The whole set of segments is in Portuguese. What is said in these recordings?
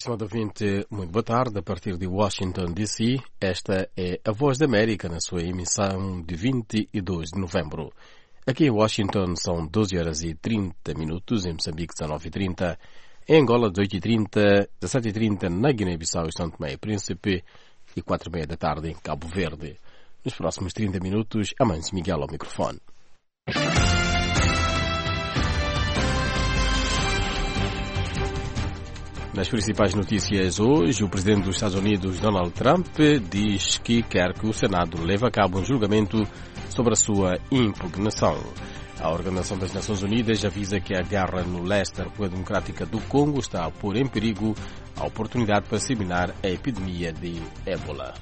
Estimado ouvinte, muito boa tarde. A partir de Washington, D.C., esta é a Voz da América na sua emissão de 22 de novembro. Aqui em Washington são 12 horas e 30 minutos, em Moçambique 19h30, em Angola 18h30, 17h30 na Guiné-Bissau e São Tomé e Príncipe e 4h30 da tarde em Cabo Verde. Nos próximos 30 minutos, Amâncio Miguel ao microfone. Nas principais notícias hoje, o presidente dos Estados Unidos, Donald Trump, diz que quer que o Senado leve a cabo um julgamento sobre a sua impugnação. A Organização das Nações Unidas avisa que a guerra no leste da República Democrática do Congo está a pôr em perigo a oportunidade para eliminar a epidemia de ébola.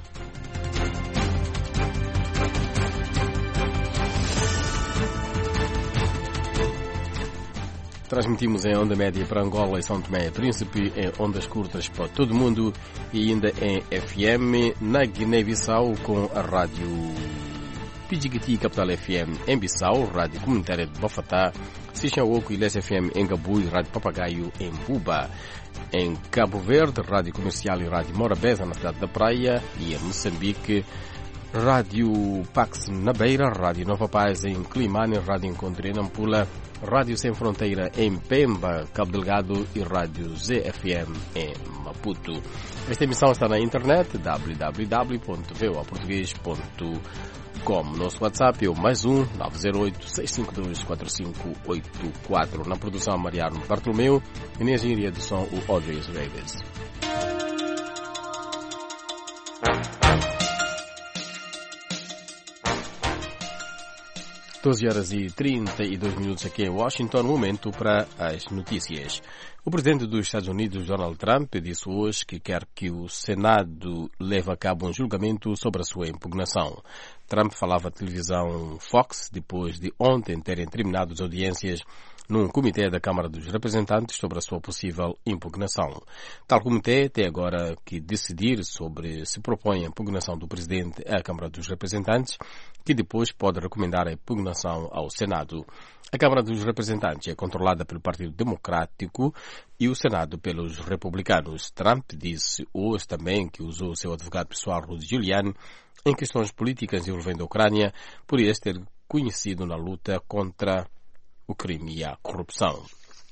Transmitimos em onda média para Angola e São Tomé e Príncipe, em ondas curtas para todo o mundo e ainda em FM na Guiné-Bissau com a rádio Pidjigiti Capital FM em Bissau, rádio comunitária de Bafatá, Sixaoco e Les FM em Gabu e rádio Papagaio em Buba. Em Cabo Verde, rádio comercial e rádio Morabeza na cidade da Praia e em Moçambique, Rádio Pax na Beira, Rádio Nova Paz em Climane, Rádio Encontro em Nampula, Rádio Sem Fronteira em Pemba, Cabo Delgado e Rádio ZFM em Maputo. Esta emissão está na internet www.voaportugues.com. Nosso WhatsApp é o +1 908-652-4584. Na produção, Mariano Bartolomeu e na engenharia de som, o Audrey Vegas. Doze horas e 32 minutos aqui em Washington, momento para as notícias. O presidente dos Estados Unidos, Donald Trump, disse hoje que quer que o Senado leve a cabo um julgamento sobre a sua impugnação. Trump falava à televisão Fox depois de ontem terem terminado as audiências num comitê da Câmara dos Representantes sobre a sua possível impugnação. Tal comitê tem agora que decidir sobre se propõe a impugnação do presidente à Câmara dos Representantes, que depois pode recomendar a impugnação ao Senado. A Câmara dos Representantes é controlada pelo Partido Democrático e o Senado pelos republicanos. Trump disse hoje também que usou o seu advogado pessoal, Rudy Giuliani, em questões políticas envolvendo a Ucrânia, por este ter conhecido na luta contra o crime e a corrupção.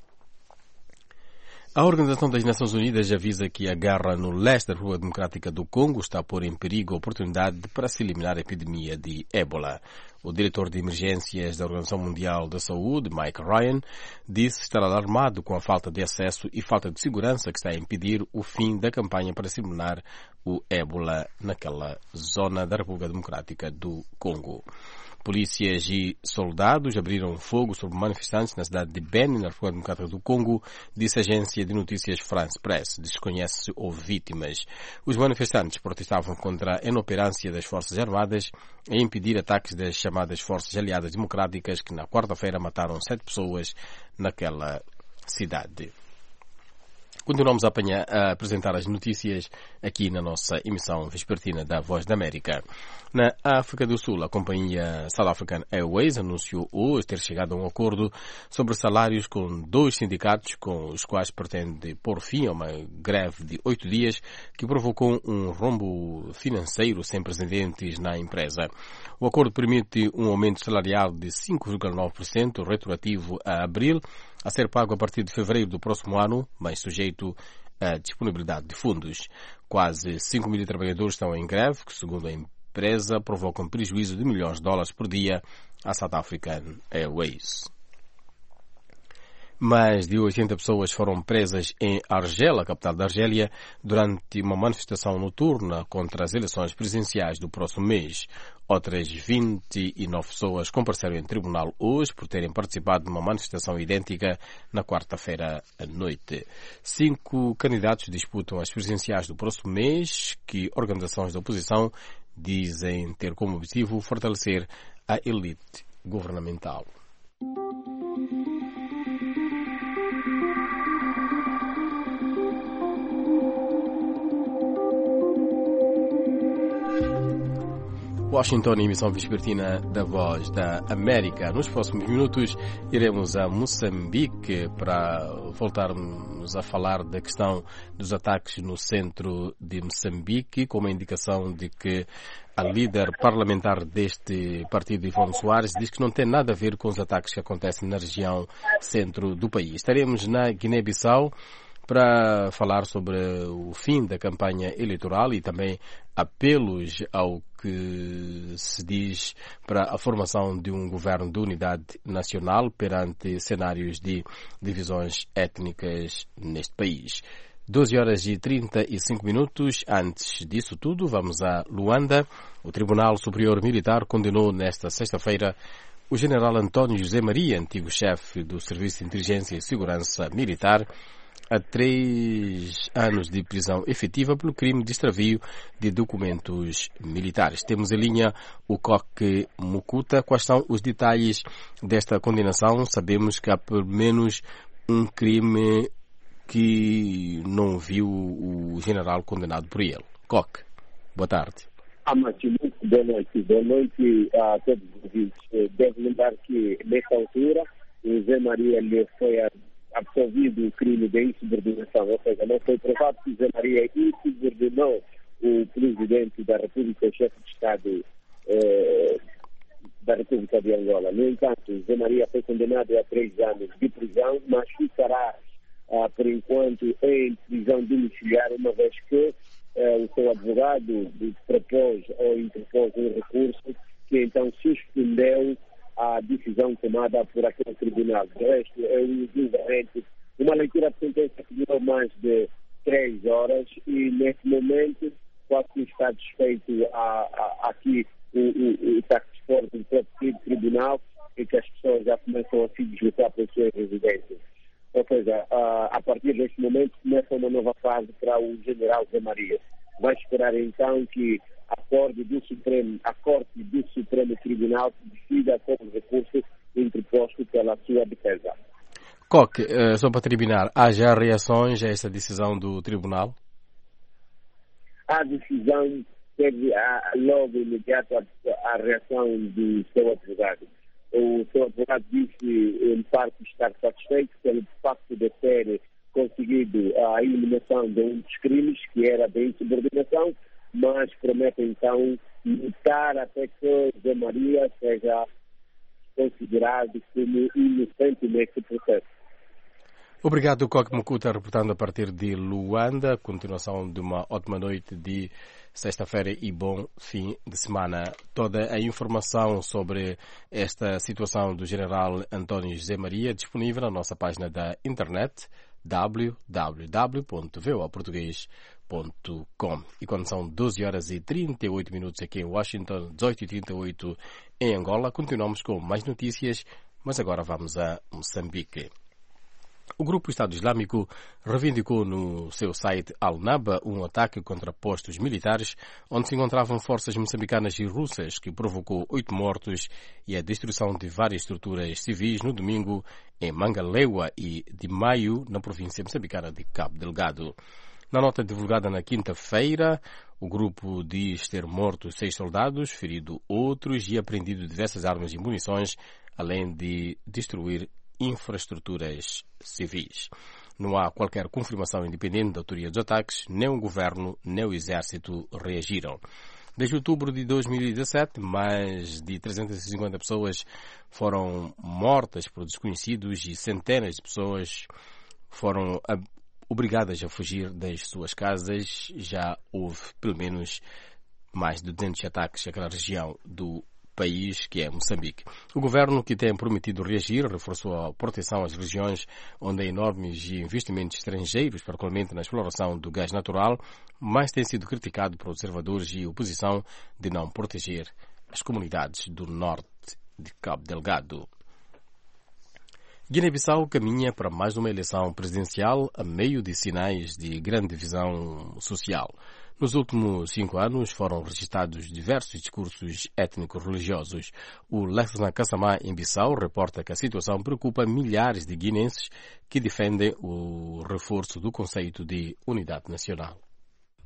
A Organização das Nações Unidas avisa que a guerra no leste da República Democrática do Congo está a pôr em perigo a oportunidade para se eliminar a epidemia de ébola. O diretor de emergências da Organização Mundial da Saúde, Mike Ryan, disse estar alarmado com a falta de acesso e falta de segurança que está a impedir o fim da campanha para se eliminar o ébola naquela zona da República Democrática do Congo. Polícias e soldados abriram fogo sobre manifestantes na cidade de Beni, na República Democrática do Congo, disse a agência de notícias France Press. Desconhece se houve vítimas. Os manifestantes protestavam contra a inoperância das Forças Armadas em impedir ataques das chamadas Forças Aliadas Democráticas, que na quarta-feira mataram 7 pessoas naquela cidade. Continuamos a apresentar as notícias aqui na nossa emissão vespertina da Voz da América. Na África do Sul, a companhia South African Airways anunciou hoje ter chegado a um acordo sobre salários com 2 sindicatos com os quais pretende pôr fim a uma greve de 8 dias que provocou um rombo financeiro sem precedentes na empresa. O acordo permite um aumento salarial de 5,9% retroativo a abril, a ser pago a partir de fevereiro do próximo ano, mas sujeito à disponibilidade de fundos. Quase 5 mil trabalhadores estão em greve, que, segundo a empresa, provocam prejuízo de milhões de dólares por dia à South African Airways. Mais de 80 pessoas foram presas em Argel, a capital da Argélia, durante uma manifestação noturna contra as eleições presidenciais do próximo mês. Outras 29 pessoas compareceram em tribunal hoje por terem participado de uma manifestação idêntica na quarta-feira à noite. 5 candidatos disputam as presidenciais do próximo mês, que organizações da oposição dizem ter como objetivo fortalecer a elite governamental. Washington, emissão vespertina da Voz da América. Nos próximos minutos iremos a Moçambique para voltarmos a falar da questão dos ataques no centro de Moçambique, com uma indicação de que a líder parlamentar deste partido, Ivone Soares, diz que não tem nada a ver com os ataques que acontecem na região centro do país. Estaremos na Guiné-Bissau para falar sobre o fim da campanha eleitoral e também apelos ao que se diz para a formação de um governo de unidade nacional perante cenários de divisões étnicas neste país. 12h35. Antes disso tudo, vamos a Luanda. O Tribunal Superior Militar condenou nesta sexta-feira o general António José Maria, antigo chefe do Serviço de Inteligência e Segurança Militar, a 3 anos de prisão efetiva pelo crime de extravio de documentos militares. Temos em linha o Coque Mukuta. Quais são os detalhes desta condenação? Sabemos que há pelo menos um crime que não viu o general condenado por ele. Coque, boa tarde. Muito boa noite. Boa noite a todos os ouvintes. Devo lembrar que, nesta altura, o Zé Maria lhe foi absolvido o crime de insubordinação, ou seja, não foi provado que Zé Maria insubordinou o presidente da República, o chefe de Estado da República de Angola. No entanto, Zé Maria foi condenado a 3 anos de prisão, mas ficará, por enquanto, em prisão domiciliar, uma vez que o seu advogado propôs ou interpôs um recurso que então suspendeu a decisão tomada por aquele tribunal. De resto, é um julgamento, uma leitura de sentença que durou mais de 3 horas e, nesse momento, quase que está desfeito aqui o tax-force do próprio tribunal e que as pessoas já começam a se deslocar para as suas residências. Ou seja, a partir deste momento começa uma nova fase para o general Zé Maria. Vai esperar então que a Corte do Supremo Tribunal decida sobre o recurso interposto pela sua defesa. Coque, só para terminar, há já reações a esta decisão do tribunal? A decisão teve logo imediato a reação do seu advogado. O seu advogado disse, em parte, estar satisfeito pelo facto de ter conseguido a eliminação de um dos crimes, que era da insubordinação, mas promete então lutar até que Zé Maria seja considerado como inocente neste processo. Obrigado, Coque Mukuta, reportando a partir de Luanda. Continuação de uma ótima noite de sexta-feira e bom fim de semana. Toda a informação sobre esta situação do general António José Maria disponível na nossa página da internet www.voaportugues.com. E quando são 12h38 aqui em Washington, 18h38 em Angola, continuamos com mais notícias, mas agora vamos a Moçambique. O grupo Estado Islâmico reivindicou no seu site Al-Naba um ataque contra postos militares onde se encontravam forças moçambicanas e russas que provocou 8 mortos e a destruição de várias estruturas civis no domingo em Mangalewa e de Maio, na província moçambicana de Cabo Delgado. Na nota divulgada na quinta-feira, o grupo diz ter morto 6 soldados, ferido outros e apreendido diversas armas e munições, além de destruir infraestruturas civis. Não há qualquer confirmação independente da autoria dos ataques, nem o governo nem o exército reagiram. Desde outubro de 2017, mais de 350 pessoas foram mortas por desconhecidos e centenas de pessoas foram obrigadas a fugir das suas casas. Já houve pelo menos mais de 200 ataques naquela região do país, que é Moçambique. O governo, que tem prometido reagir, reforçou a proteção às regiões onde há enormes investimentos estrangeiros, particularmente na exploração do gás natural, mas tem sido criticado por observadores e oposição de não proteger as comunidades do norte de Cabo Delgado. Guiné-Bissau caminha para mais uma eleição presidencial a meio de sinais de grande divisão social. Nos últimos 5 anos foram registrados diversos discursos étnico-religiosos. O Lexan Kassamá, em Bissau, reporta que a situação preocupa milhares de guinenses que defendem o reforço do conceito de unidade nacional.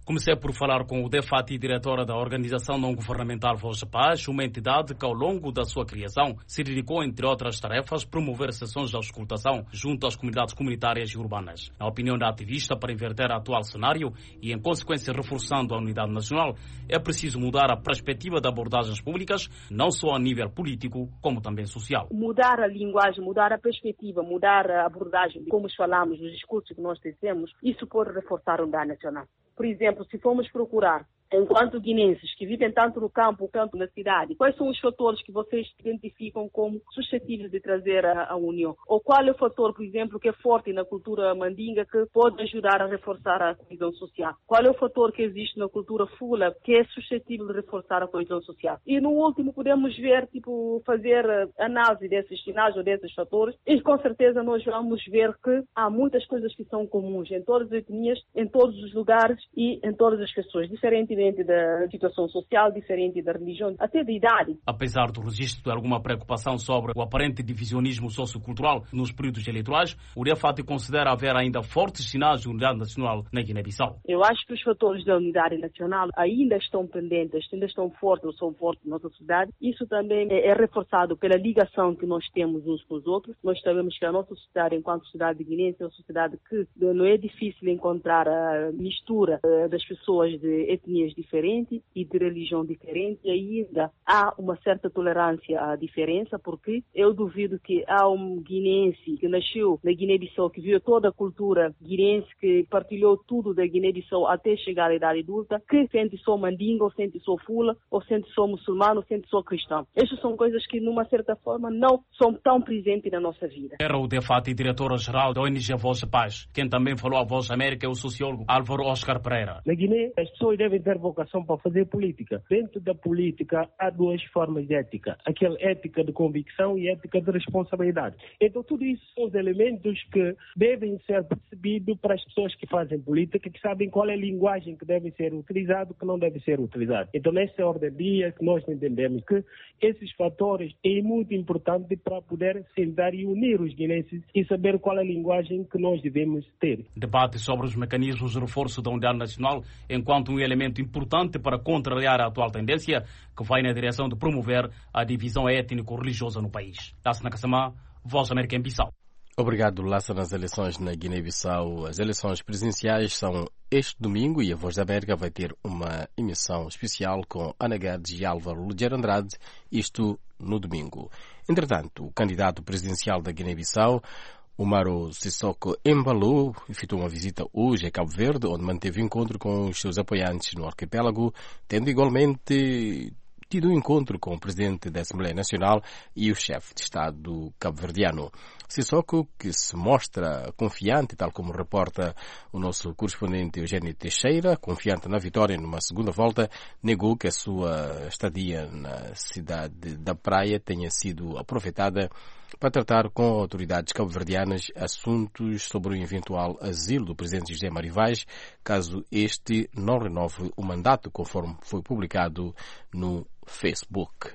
Comecei por falar com o Defati, diretora da organização não-governamental Voz da Paz, uma entidade que ao longo da sua criação se dedicou, entre outras tarefas, promover sessões de auscultação junto às comunidades comunitárias e urbanas. Na opinião da ativista, para inverter o atual cenário e, em consequência, reforçando a unidade nacional, é preciso mudar a perspectiva de abordagens públicas, não só a nível político, como também social. Mudar a linguagem, mudar a perspectiva, mudar a abordagem, como falamos, os discursos que nós dizemos, isso pode reforçar a unidade nacional. Por exemplo, se formos procurar, enquanto guinenses que vivem tanto no campo quanto na cidade, quais são os fatores que vocês identificam como suscetíveis de trazer a união? Ou qual é o fator, por exemplo, que é forte na cultura mandinga que pode ajudar a reforçar a coesão social? Qual é o fator que existe na cultura fula que é suscetível de reforçar a coesão social? E no último podemos ver, fazer análise desses sinais ou desses fatores e com certeza nós vamos ver que há muitas coisas que são comuns em todas as etnias, em todos os lugares e em todas as pessoas, diferentemente da situação social, diferente da religião, até da idade. Apesar do registro de alguma preocupação sobre o aparente divisionismo sociocultural nos períodos eleitorais, o Defati considera haver ainda fortes sinais de unidade nacional na Guiné-Bissau. Eu acho que os fatores da unidade nacional ainda estão pendentes, ainda estão fortes ou são fortes na nossa sociedade. Isso também é reforçado pela ligação que nós temos uns com os outros. Nós sabemos que a nossa sociedade, enquanto sociedade guinense, é uma sociedade que não é difícil encontrar a mistura das pessoas de etnias diferentes e de religião diferente, e ainda há uma certa tolerância à diferença, porque eu duvido que há um guinense que nasceu na Guiné-Bissau, que viu toda a cultura guinense, que partilhou tudo da Guiné-Bissau até chegar à idade adulta, que sente só mandinga, ou sente só fula, ou sente só muçulmano, ou sente só cristão. Estas são coisas que, numa certa forma, não são tão presentes na nossa vida. Era o Defati, diretora-geral da ONG Voz da Paz. Quem também falou à Voz da América é o sociólogo Álvaro Oscar Pereira. Na Guiné, as pessoas devem ter vocação para fazer política. Dentro da política há duas formas de ética. Aquela ética de convicção e ética de responsabilidade. Então tudo isso são os elementos que devem ser percebidos para as pessoas que fazem política, que sabem qual é a linguagem que deve ser utilizada e que não deve ser utilizada. Então nessa ordem de dia que nós entendemos que esses fatores é muito importante para poder sentar e unir os guinenses e saber qual é a linguagem que nós devemos ter. Debate sobre os mecanismos de reforço da unidade nacional enquanto um elemento importante para contrariar a atual tendência que vai na direção de promover a divisão étnico-religiosa no país. Lassana Kassamá, Voz da América em Bissau. Obrigado, Lassana. As eleições na Guiné-Bissau, as eleições presidenciais são este domingo e a Voz da América vai ter uma emissão especial com Ana Guedes e Álvaro Ligeiro Andrade, isto no domingo. Entretanto, o candidato presidencial da Guiné-Bissau, Umaru Sissoko Embalo, efetuou uma visita hoje a Cabo Verde, onde manteve encontro com os seus apoiantes no arquipélago, tendo igualmente tido um encontro com o presidente da Assembleia Nacional e o chefe de Estado cabo-verdiano. Sissoko, que se mostra confiante, tal como reporta o nosso correspondente Eugênio Teixeira, confiante na vitória numa segunda volta, negou que a sua estadia na cidade da Praia tenha sido aproveitada para tratar com autoridades cabo-verdianas assuntos sobre o eventual asilo do presidente José Mário Vaz, caso este não renove o mandato, conforme foi publicado no Facebook.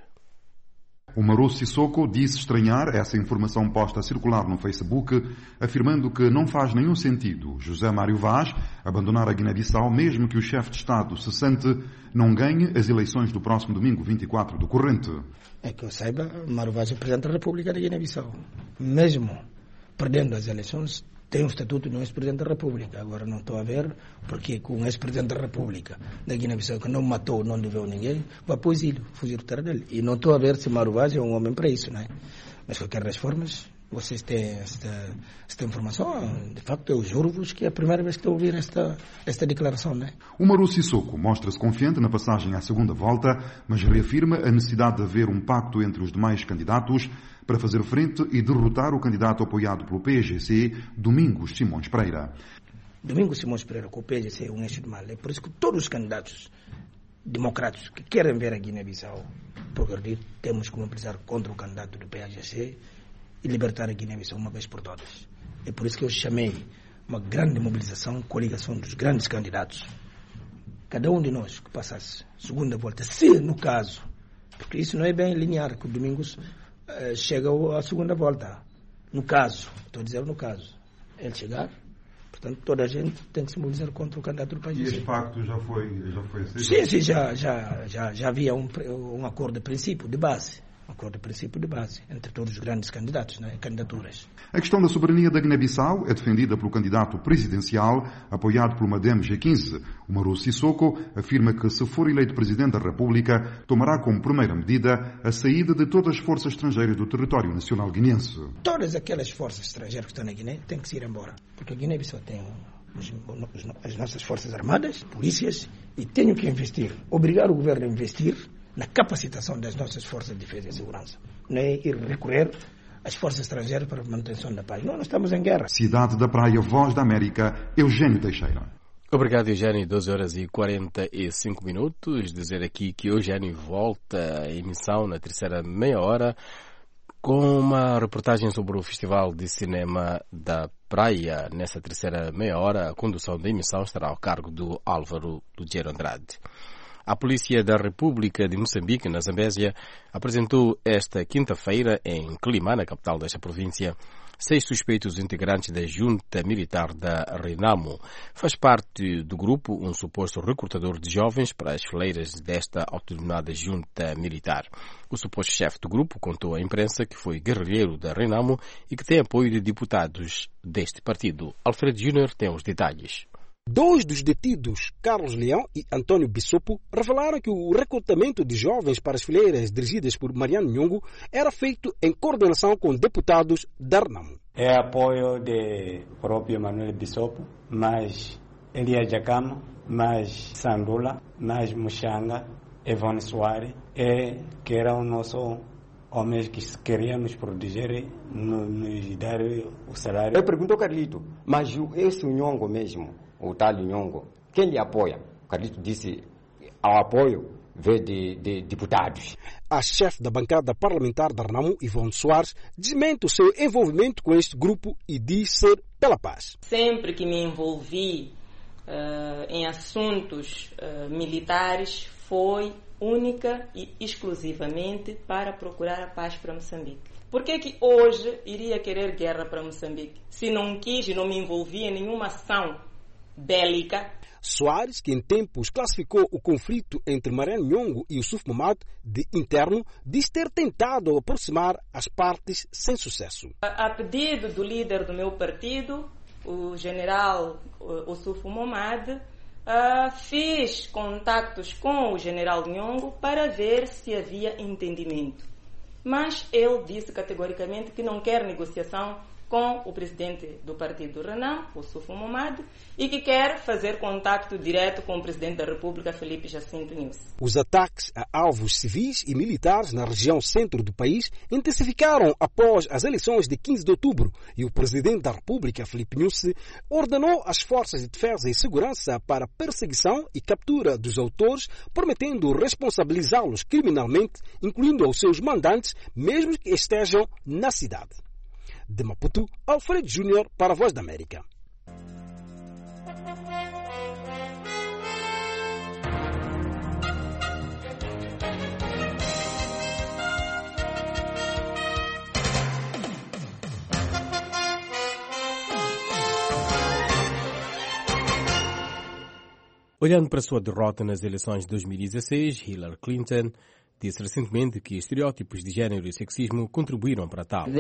Umaru Sissoko disse estranhar essa informação posta a circular no Facebook, afirmando que não faz nenhum sentido José Mário Vaz abandonar a Guiné-Bissau, mesmo que o chefe de Estado cessante não ganhe as eleições do próximo domingo 24 do corrente. É que eu saiba, Mário Vaz é presidente da República da Guiné-Bissau. Mesmo perdendo as eleições, tem um estatuto de um ex-presidente da República. Agora não estou a ver porque com um ex-presidente da República da Guiné-Bissau que não matou, não deveu ninguém, vai para o exílio, fugir do terra dele. E não estou a ver se Mário Vaz é um homem para isso, não é? Mas de qualquer das formas, vocês têm esta informação. De facto, eu juro-vos que é a primeira vez que estou a ouvir esta declaração, não é? Umaru Sissoko mostra-se confiante na passagem à segunda volta, mas reafirma a necessidade de haver um pacto entre os demais candidatos para fazer frente e derrotar o candidato apoiado pelo PGC, Domingos Simões Pereira. Domingos Simões Pereira, com o PGC, é um eixo de mal. É por isso que todos os candidatos democráticos que querem ver a Guiné-Bissau progredir, temos que mobilizar contra o candidato do PGC e libertar a Guiné-Bissau uma vez por todas. É por isso que eu chamei uma grande mobilização, coligação dos grandes candidatos. Cada um de nós que passasse segunda volta, se no caso, porque isso não é bem linear, que o Domingos chega à segunda volta. No caso, estou a dizer no caso, ele chegar, Portanto, toda a gente tem que se mobilizar contra o candidato do país. E este pacto já foi aceito? Sim, já havia um acordo de princípio, de base. Um acordo de princípio de base entre todos os grandes candidatos, né, candidaturas. A questão da soberania da Guiné-Bissau é defendida pelo candidato presidencial, apoiado pelo Madem G15. O Umaru Sissoko afirma que, se for eleito Presidente da República, tomará como primeira medida a saída de todas as forças estrangeiras do território nacional guineense. Todas aquelas forças estrangeiras que estão na Guiné têm que se ir embora, porque a Guiné-Bissau tem as nossas forças armadas, polícias, e tenho que investir, obrigar o governo a investir na capacitação das nossas forças de defesa e segurança. Não é ir recorrer às forças estrangeiras para a manutenção da paz. Não estamos em guerra. Cidade da Praia, Voz da América, Eugênio Teixeira. Obrigado, Eugênio. 12h45. Dizer aqui que Eugênio volta à emissão na terceira meia hora com uma reportagem sobre o Festival de Cinema da Praia. Nessa terceira meia hora, a condução da emissão estará ao cargo do Álvaro Lugero Andrade. A Polícia da República de Moçambique, na Zambésia, apresentou esta quinta-feira, em Quelimane, capital desta província, 6 suspeitos integrantes da junta militar da Renamo. Faz parte do grupo um suposto recrutador de jovens para as fileiras desta autodenominada junta militar. O suposto chefe do grupo contou à imprensa que foi guerrilheiro da Renamo e que tem apoio de deputados deste partido. Alfredo Júnior tem os detalhes. 2 dos detidos, Carlos Leão e Antônio Bissopo, revelaram que o recrutamento de jovens para as fileiras dirigidas por Mariano Nhongo era feito em coordenação com deputados da Renamo. É apoio de próprio Manuel Bissopo, mais Elia Jacama, mais Sandula, mais Muxanga, Evone Soares, que eram nossos homens que queriam nos proteger, nos dar o salário. Eu pergunto ao Carlito, mas esse Nhongo mesmo, o tal Nhongo, quem lhe apoia? O Carlito disse, ao apoio veio de deputados. A chefe da bancada parlamentar da Renamo, Ivone Soares, desmente o seu envolvimento com este grupo e diz ser pela paz. Sempre que me envolvi em assuntos militares foi única e exclusivamente para procurar a paz para Moçambique. Por que hoje iria querer guerra para Moçambique? Se não quis e não me envolvi em nenhuma ação bélica. Soares, que em tempos classificou o conflito entre Mariano Nhongo e Yusuf Mahamat de interno, diz ter tentado aproximar as partes sem sucesso. A pedido do líder do meu partido, o general Yusuf Mahamat, fiz contactos com o general Nhongo para ver se havia entendimento. Mas ele disse categoricamente que não quer negociação com o presidente do partido Renamo, o Yusuf Mahamat, e que quer fazer contacto direto com o presidente da República, Filipe Jacinto Nyusi. Os ataques a alvos civis e militares na região centro do país intensificaram após as eleições de 15 de outubro e o presidente da República, Filipe Nyusi, ordenou às forças de defesa e segurança para perseguição e captura dos autores, prometendo responsabilizá-los criminalmente, incluindo aos seus mandantes, mesmo que estejam na cidade. De Maputo, Alfredo Júnior para a Voz da América. Olhando para a sua derrota nas eleições de 2016, Hillary Clinton disse recentemente que estereótipos de género e sexismo contribuíram para tal.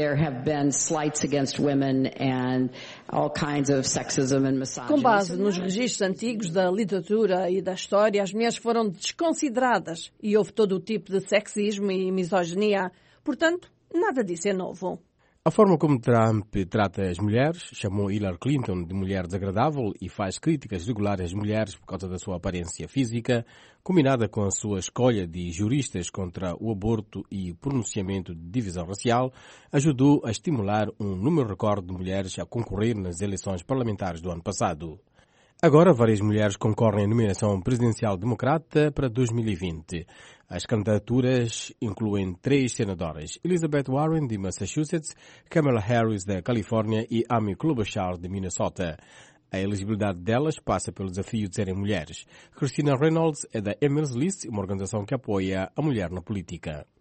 Com base nos registros antigos da literatura e da história, as mulheres foram desconsideradas e houve todo o tipo de sexismo e misoginia. Portanto, nada disso é novo. A forma como Trump trata as mulheres, chamou Hillary Clinton de mulher desagradável e faz críticas regulares às mulheres por causa da sua aparência física, combinada com a sua escolha de juristas contra o aborto e o pronunciamento de divisão racial, ajudou a estimular um número recorde de mulheres a concorrer nas eleições parlamentares do ano passado. Agora, várias mulheres concorrem à nomeação presidencial democrata para 2020. As candidaturas incluem 3 senadoras: Elizabeth Warren, de Massachusetts, Kamala Harris, da Califórnia e Amy Klobuchar, de Minnesota. A elegibilidade delas passa pelo desafio de serem mulheres. Christina Reynolds é da Emers List, uma organização que apoia a mulher na política.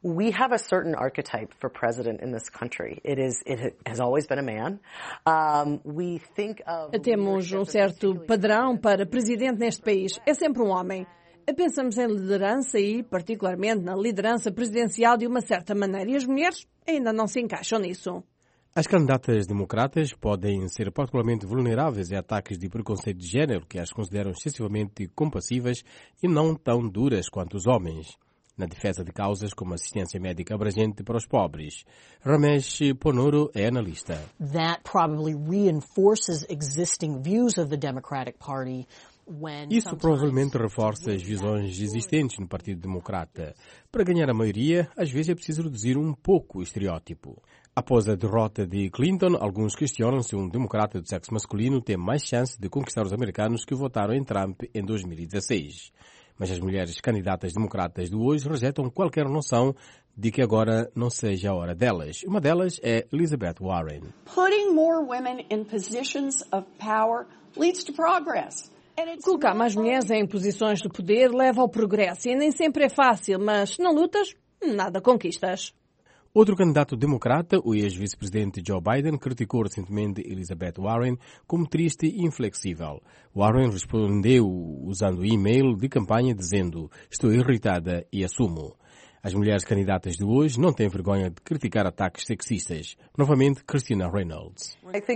We have a certain archetype for president in this country. It has always been a man. We think of... Temos um certo padrão para presidente neste país. É sempre um homem. Pensamos em liderança e, particularmente, na liderança presidencial de uma certa maneira. E as mulheres ainda não se encaixam nisso. As candidatas democratas podem ser particularmente vulneráveis a ataques de preconceito de género que as consideram excessivamente compassivas e não tão duras quanto os homens, na defesa de causas como assistência médica abrangente para os pobres. Ramesh Ponoro é analista. That probably reinforces existing views of the Democratic Party. Isso provavelmente reforça as visões existentes no Partido Democrata. Para ganhar a maioria, às vezes é preciso reduzir um pouco o estereótipo. Após a derrota de Clinton, alguns questionam se um democrata do sexo masculino tem mais chance de conquistar os americanos que votaram em Trump em 2016. Mas as mulheres candidatas democratas de hoje rejeitam qualquer noção de que agora não seja a hora delas. Uma delas é Elizabeth Warren. Putting more women in positions of power leads to progress. Colocar mais mulheres em posições de poder leva ao progresso e nem sempre é fácil, mas se não lutas, nada conquistas. Outro candidato democrata, o ex-vice-presidente Joe Biden, criticou recentemente Elizabeth Warren como triste e inflexível. Warren respondeu usando e-mail de campanha dizendo: "Estou irritada e assumo." As mulheres candidatas de hoje não têm vergonha de criticar ataques sexistas. Novamente, Christina Reynolds.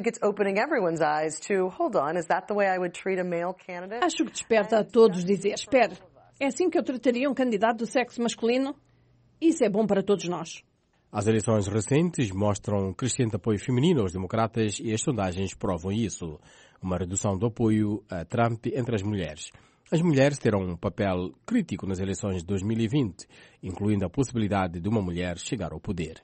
Acho que desperta a todos dizer: espera, é assim que eu trataria um candidato do sexo masculino? Isso é bom para todos nós. As eleições recentes mostram crescente apoio feminino aos democratas e as sondagens provam isso. Uma redução do apoio a Trump entre as mulheres. As mulheres terão um papel crítico nas eleições de 2020, incluindo a possibilidade de uma mulher chegar ao poder.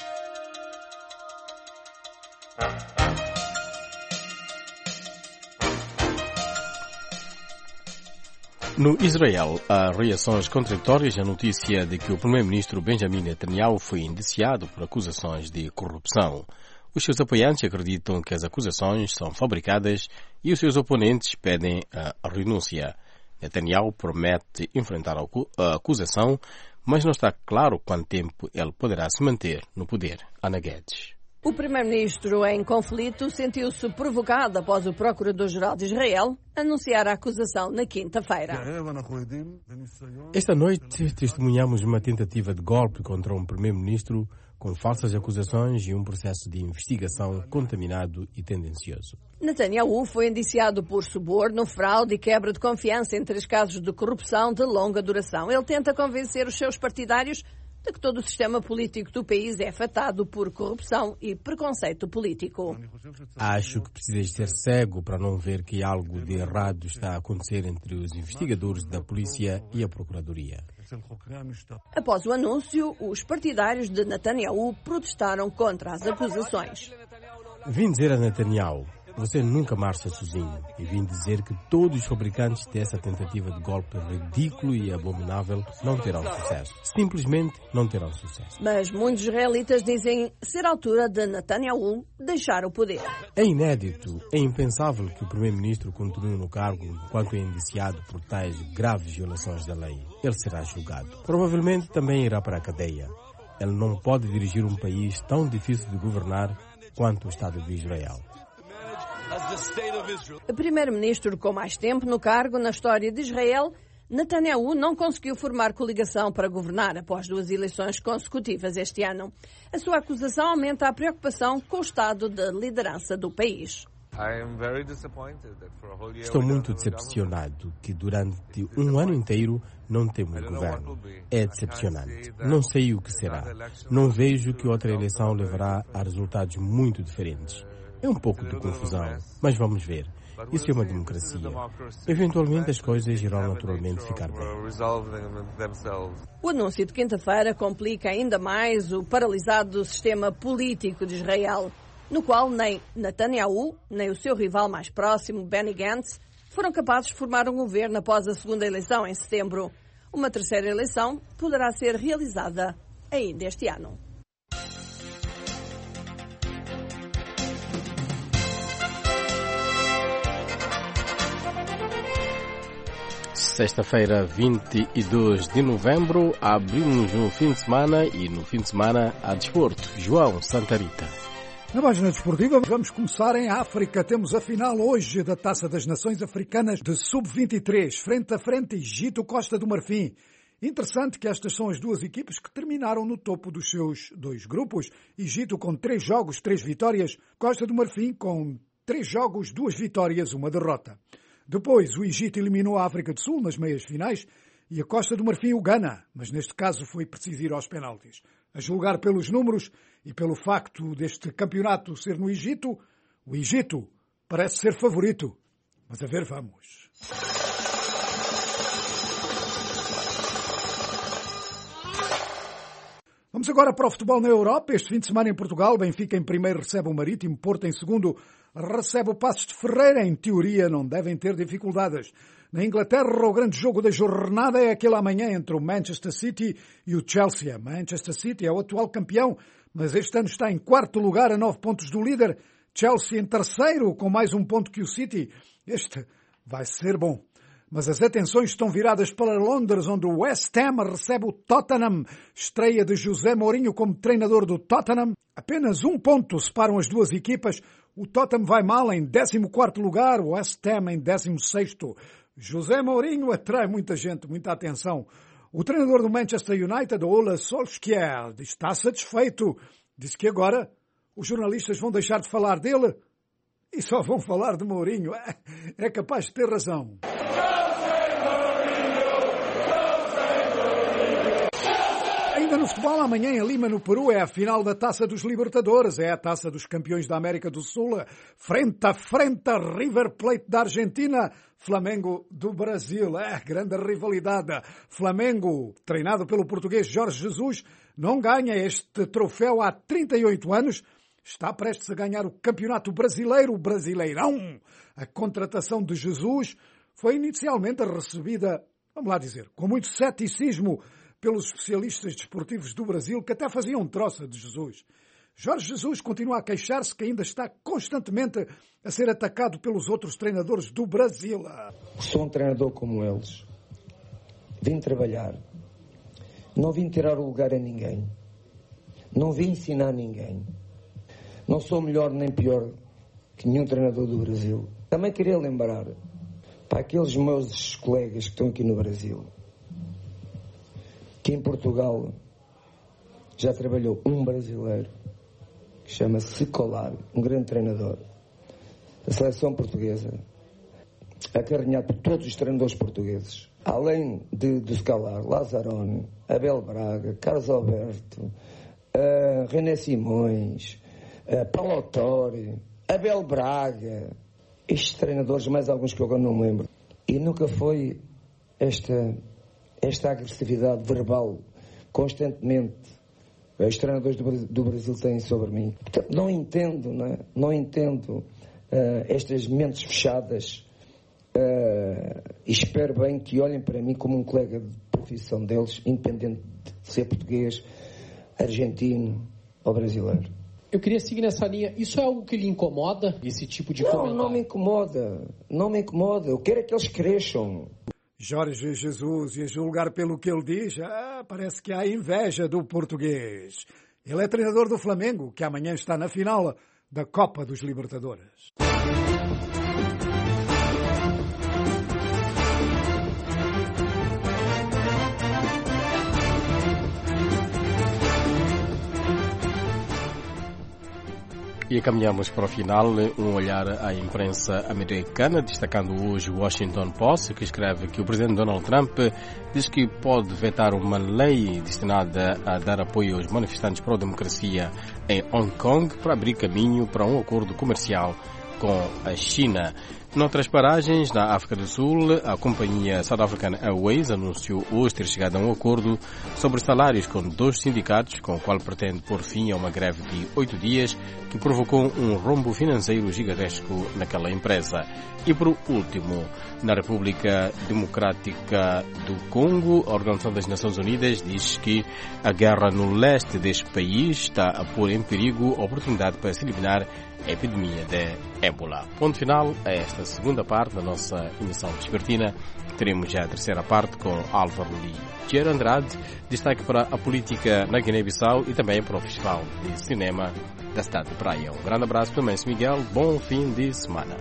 No Israel, há reações contraditórias à notícia de que o primeiro-ministro Benjamin Netanyahu foi indiciado por acusações de corrupção. Os seus apoiantes acreditam que as acusações são fabricadas e os seus oponentes pedem a renúncia. Netanyahu promete enfrentar a acusação, mas não está claro quanto tempo ele poderá se manter no poder. Ana Guedes. O primeiro-ministro em conflito sentiu-se provocado após o procurador-geral de Israel anunciar a acusação na quinta-feira. Esta noite testemunhamos uma tentativa de golpe contra um primeiro-ministro com falsas acusações e um processo de investigação contaminado e tendencioso. Netanyahu foi indiciado por suborno, fraude e quebra de confiança em 3 casos de corrupção de longa duração. Ele tenta convencer os seus partidários de que todo o sistema político do país é afetado por corrupção e preconceito político. Acho que precisas ser cego para não ver que algo de errado está a acontecer entre os investigadores da polícia e a procuradoria. Após o anúncio, os partidários de Netanyahu protestaram contra as acusações. Vim dizer a Netanyahu: você nunca marcha sozinho. E vim dizer que todos os fabricantes dessa tentativa de golpe ridículo e abominável não terão sucesso. Simplesmente não terão sucesso. Mas muitos israelitas dizem ser a altura de Netanyahu deixar o poder. É inédito, é impensável que o primeiro-ministro continue no cargo enquanto é indiciado por tais graves violações da lei. Ele será julgado. Provavelmente também irá para a cadeia. Ele não pode dirigir um país tão difícil de governar quanto o Estado de Israel. O primeiro-ministro com mais tempo no cargo na história de Israel, Netanyahu não conseguiu formar coligação para governar após 2 eleições consecutivas este ano. A sua acusação aumenta a preocupação com o estado de liderança do país. Estou muito decepcionado que durante um ano inteiro não temos governo. É decepcionante. Não sei o que será. Não vejo que outra eleição levará a resultados muito diferentes. É um pouco de confusão, mas vamos ver. Isso é uma democracia. Eventualmente as coisas irão naturalmente ficar bem. O anúncio de quinta-feira complica ainda mais o paralisado sistema político de Israel, no qual nem Netanyahu, nem o seu rival mais próximo, Benny Gantz, foram capazes de formar um governo após a segunda eleição em setembro. Uma terceira eleição poderá ser realizada ainda este ano. Sexta-feira, 22 de novembro, abrimos no fim de semana e no fim de semana há desporto. João Santarita. Na página desportiva, vamos começar em África. Temos a final hoje da Taça das Nações Africanas de Sub-23, frente a frente Egito, Costa do Marfim. Interessante que estas são as duas equipes que terminaram no topo dos seus dois grupos. Egito com 3 jogos, 3 vitórias. Costa do Marfim com 3 jogos, 2 vitórias, 1 derrota. Depois, o Egito eliminou a África do Sul nas meias finais e a Costa do Marfim o Ghana, mas neste caso foi preciso ir aos penaltis. A julgar pelos números e pelo facto deste campeonato ser no Egito, o Egito parece ser favorito. Mas a ver, vamos. Vamos agora para o futebol na Europa. Este fim de semana em Portugal, Benfica em primeiro recebe o Marítimo, Porto em segundo recebe o Passos de Ferreira. Em teoria não devem ter dificuldades. Na Inglaterra, o grande jogo da jornada é aquele amanhã entre o Manchester City e o Chelsea. Manchester City é o atual campeão, mas este ano está em 4º lugar a 9 pontos do líder. Chelsea em 3º, com mais 1 ponto que o City. Este vai ser bom. Mas as atenções estão viradas para Londres, onde o West Ham recebe o Tottenham. Estreia de José Mourinho como treinador do Tottenham. Apenas 1 ponto separam as duas equipas. O Tottenham vai mal em 14º lugar, o West Ham em 16º. José Mourinho atrai muita gente, muita atenção. O treinador do Manchester United, Ole Solskjaer, está satisfeito. Diz que agora os jornalistas vão deixar de falar dele e só vão falar de Mourinho. É capaz de ter razão. Ainda no futebol, amanhã em Lima, no Peru, é a final da Taça dos Libertadores. É a Taça dos Campeões da América do Sul. Frente a frente, River Plate da Argentina, Flamengo do Brasil. Grande rivalidade. Flamengo, treinado pelo português Jorge Jesus, não ganha este troféu há 38 anos. Está prestes a ganhar o Campeonato Brasileiro, o Brasileirão. A contratação de Jesus foi inicialmente recebida, vamos lá dizer, com muito ceticismo pelos especialistas desportivos do Brasil, que até faziam troça de Jesus. Jorge Jesus continua a queixar-se que ainda está constantemente a ser atacado pelos outros treinadores do Brasil. Sou um treinador como eles. Vim trabalhar. Não vim tirar o lugar a ninguém. Não vim ensinar ninguém. Não sou melhor nem pior que nenhum treinador do Brasil. Também queria lembrar para aqueles meus colegas que estão aqui no Brasil que em Portugal já trabalhou um brasileiro que chama-se Scolari, um grande treinador da seleção portuguesa, acarinhado por todos os treinadores portugueses, além do Scolari, Lazzaroni, Abel Braga, Carlos Alberto, René Simões, Paulo Autori, Abel Braga, estes treinadores, mais alguns que eu agora não me lembro. E nunca foi esta agressividade verbal constantemente os treinadores do Brasil têm sobre mim. Portanto, não entendo estas mentes fechadas e espero bem que olhem para mim como um colega de profissão deles, independente de ser português, argentino ou brasileiro. Eu queria seguir nessa linha. Isso é algo que lhe incomoda, esse tipo de comentário? Não me incomoda. Não me incomoda. Eu quero é que eles cresçam. Jorge Jesus, e a julgar pelo que ele diz, parece que há inveja do português. Ele é treinador do Flamengo, que amanhã está na final da Copa dos Libertadores. E caminhamos para o final, um olhar à imprensa americana, destacando hoje o Washington Post, que escreve que o presidente Donald Trump diz que pode vetar uma lei destinada a dar apoio aos manifestantes pró-democracia em Hong Kong para abrir caminho para um acordo comercial com a China. Noutras paragens, na África do Sul, a companhia South African Airways anunciou hoje ter chegado a um acordo sobre salários com 2 sindicatos, com o qual pretende pôr fim a uma greve de 8 dias que provocou um rombo financeiro gigantesco naquela empresa. E por último, na República Democrática do Congo, a Organização das Nações Unidas diz que a guerra no leste deste país está a pôr em perigo a oportunidade para se eliminar epidemia de ébola. Ponto final a esta segunda parte da nossa emissão vespertina. Teremos já a terceira parte com Álvaro Ligeiro Andrade, destaque para a política na Guiné-Bissau e também para o Festival de Cinema da cidade de Praia. Um grande abraço para o Menso Miguel, bom fim de semana.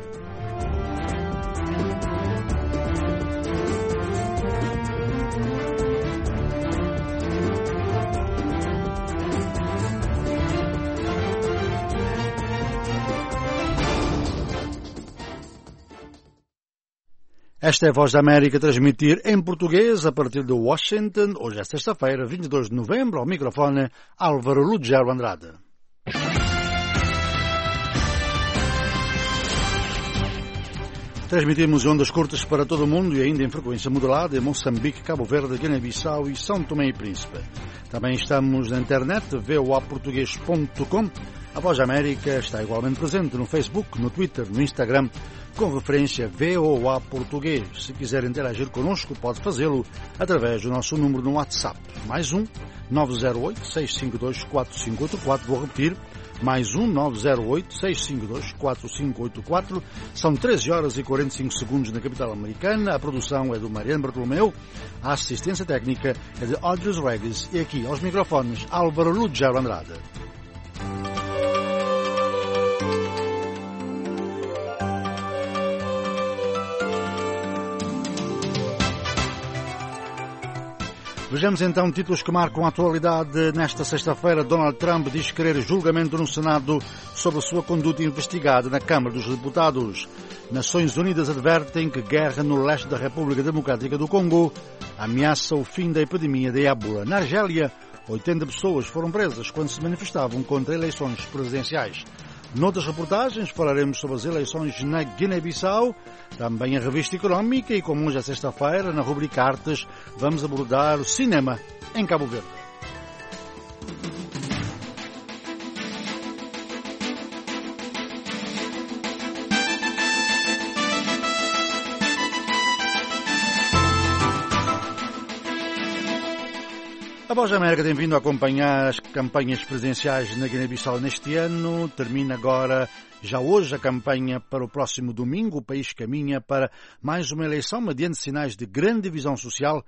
Esta é a Voz da América, transmitir em português a partir de Washington. Hoje é sexta-feira, 22 de novembro, ao microfone Álvaro Ligeiro Andrade. Transmitimos ondas curtas para todo o mundo e ainda em frequência modulada em Moçambique, Cabo Verde, Guiné-Bissau e São Tomé e Príncipe. Também estamos na internet, voaportugues.com. A Voz da América está igualmente presente no Facebook, no Twitter, no Instagram, com referência VOA Português. Se quiser interagir connosco, pode fazê-lo através do nosso número no WhatsApp. Mais 908-652-4584. Vou repetir. Mais 908-652-4584. São 13 horas e 45 segundos na capital americana. A produção é do Mariano Bartolomeu. A assistência técnica é de Audrey Regis. E aqui, aos microfones, Álvaro Ligeiro Andrade. Vejamos então títulos que marcam a atualidade. Nesta sexta-feira, Donald Trump diz querer julgamento no Senado sobre a sua conduta investigada na Câmara dos Deputados. Nações Unidas advertem que guerra no leste da República Democrática do Congo ameaça o fim da epidemia de ébola. Na Argélia, 80 pessoas foram presas quando se manifestavam contra eleições presidenciais. Noutras reportagens falaremos sobre as eleições na Guiné-Bissau, também a revista económica e, como hoje é sexta-feira, na rubrica Artes, vamos abordar o cinema em Cabo Verde. A Voz da América tem vindo a acompanhar as campanhas presidenciais na Guiné-Bissau neste ano. Termina agora, já hoje, a campanha para o próximo domingo. O país caminha para mais uma eleição mediante sinais de grande divisão social.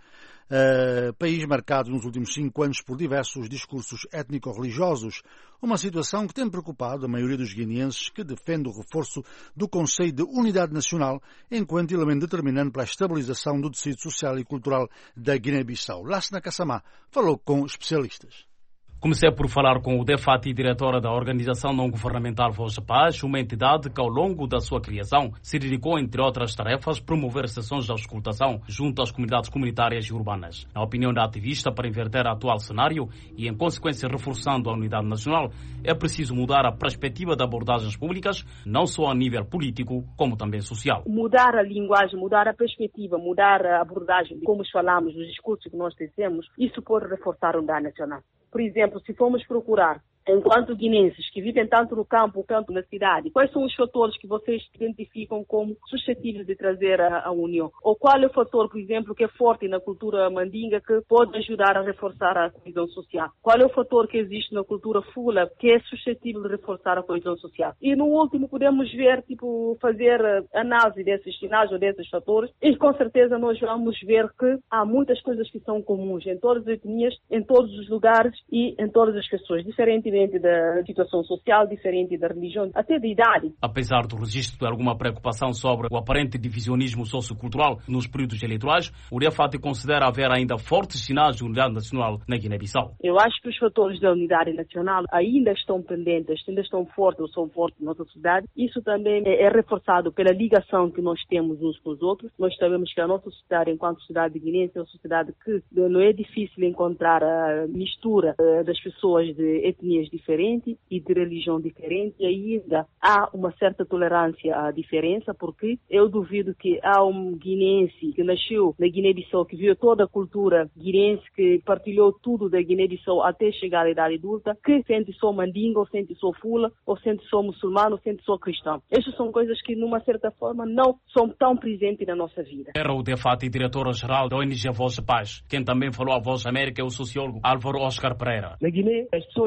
País marcado nos últimos 5 anos por diversos discursos étnico-religiosos. Uma situação que tem preocupado a maioria dos guineenses, que defende o reforço do conceito de unidade nacional enquanto elemento determinante para a estabilização do tecido social e cultural da Guiné-Bissau. Lassana Kassamá falou com especialistas. Comecei por falar com o Defati, diretora da organização não-governamental Voz da Paz, uma entidade que ao longo da sua criação se dedicou, entre outras tarefas, promover sessões de auscultação junto às comunidades comunitárias e urbanas. Na opinião da ativista, para inverter o atual cenário e, em consequência, reforçando a unidade nacional, é preciso mudar a perspectiva de abordagens públicas, não só a nível político, como também social. Mudar a linguagem, mudar a perspectiva, mudar a abordagem, como falamos, nos discursos que nós tecemos, isso pode reforçar a unidade nacional. Por exemplo, se formos procurar, enquanto guineenses que vivem tanto no campo quanto na cidade, quais são os fatores que vocês identificam como suscetíveis de trazer a união? Ou qual é o fator, por exemplo, que é forte na cultura mandinga que pode ajudar a reforçar a coesão social? Qual é o fator que existe na cultura fula que é suscetível de reforçar a coesão social? E no último podemos ver, fazer análise desses sinais ou desses fatores e com certeza nós vamos ver que há muitas coisas que são comuns em todas as etnias, em todos os lugares e em todas as pessoas, diferentemente da situação social, diferente da religião, até da idade. Apesar do registro de alguma preocupação sobre o aparente divisionismo sociocultural nos períodos eleitorais, o Defati considera haver ainda fortes sinais de unidade nacional na Guiné-Bissau. Eu acho que os fatores da unidade nacional ainda estão pendentes, ainda estão fortes ou são fortes na nossa sociedade. Isso também é reforçado pela ligação que nós temos uns com os outros. Nós sabemos que a nossa sociedade, enquanto sociedade guineense, é uma sociedade que não é difícil encontrar a mistura das pessoas de etnias diferentes e de religião diferente, e ainda há uma certa tolerância à diferença, porque eu duvido que há um guineense que nasceu na Guiné-Bissau, que viu toda a cultura guineense, que partilhou tudo da Guiné-Bissau até chegar à idade adulta, que sente só mandinga, ou sente só fula, ou sente só muçulmano, ou sente só cristão. Estas são coisas que, numa certa forma, não são tão presentes na nossa vida. Era o Defati, diretor-geral da ONG Voz da Paz. Quem também falou à Voz da América é o sociólogo Álvaro Oscar Pereira. Na Guiné, as pessoas devem ter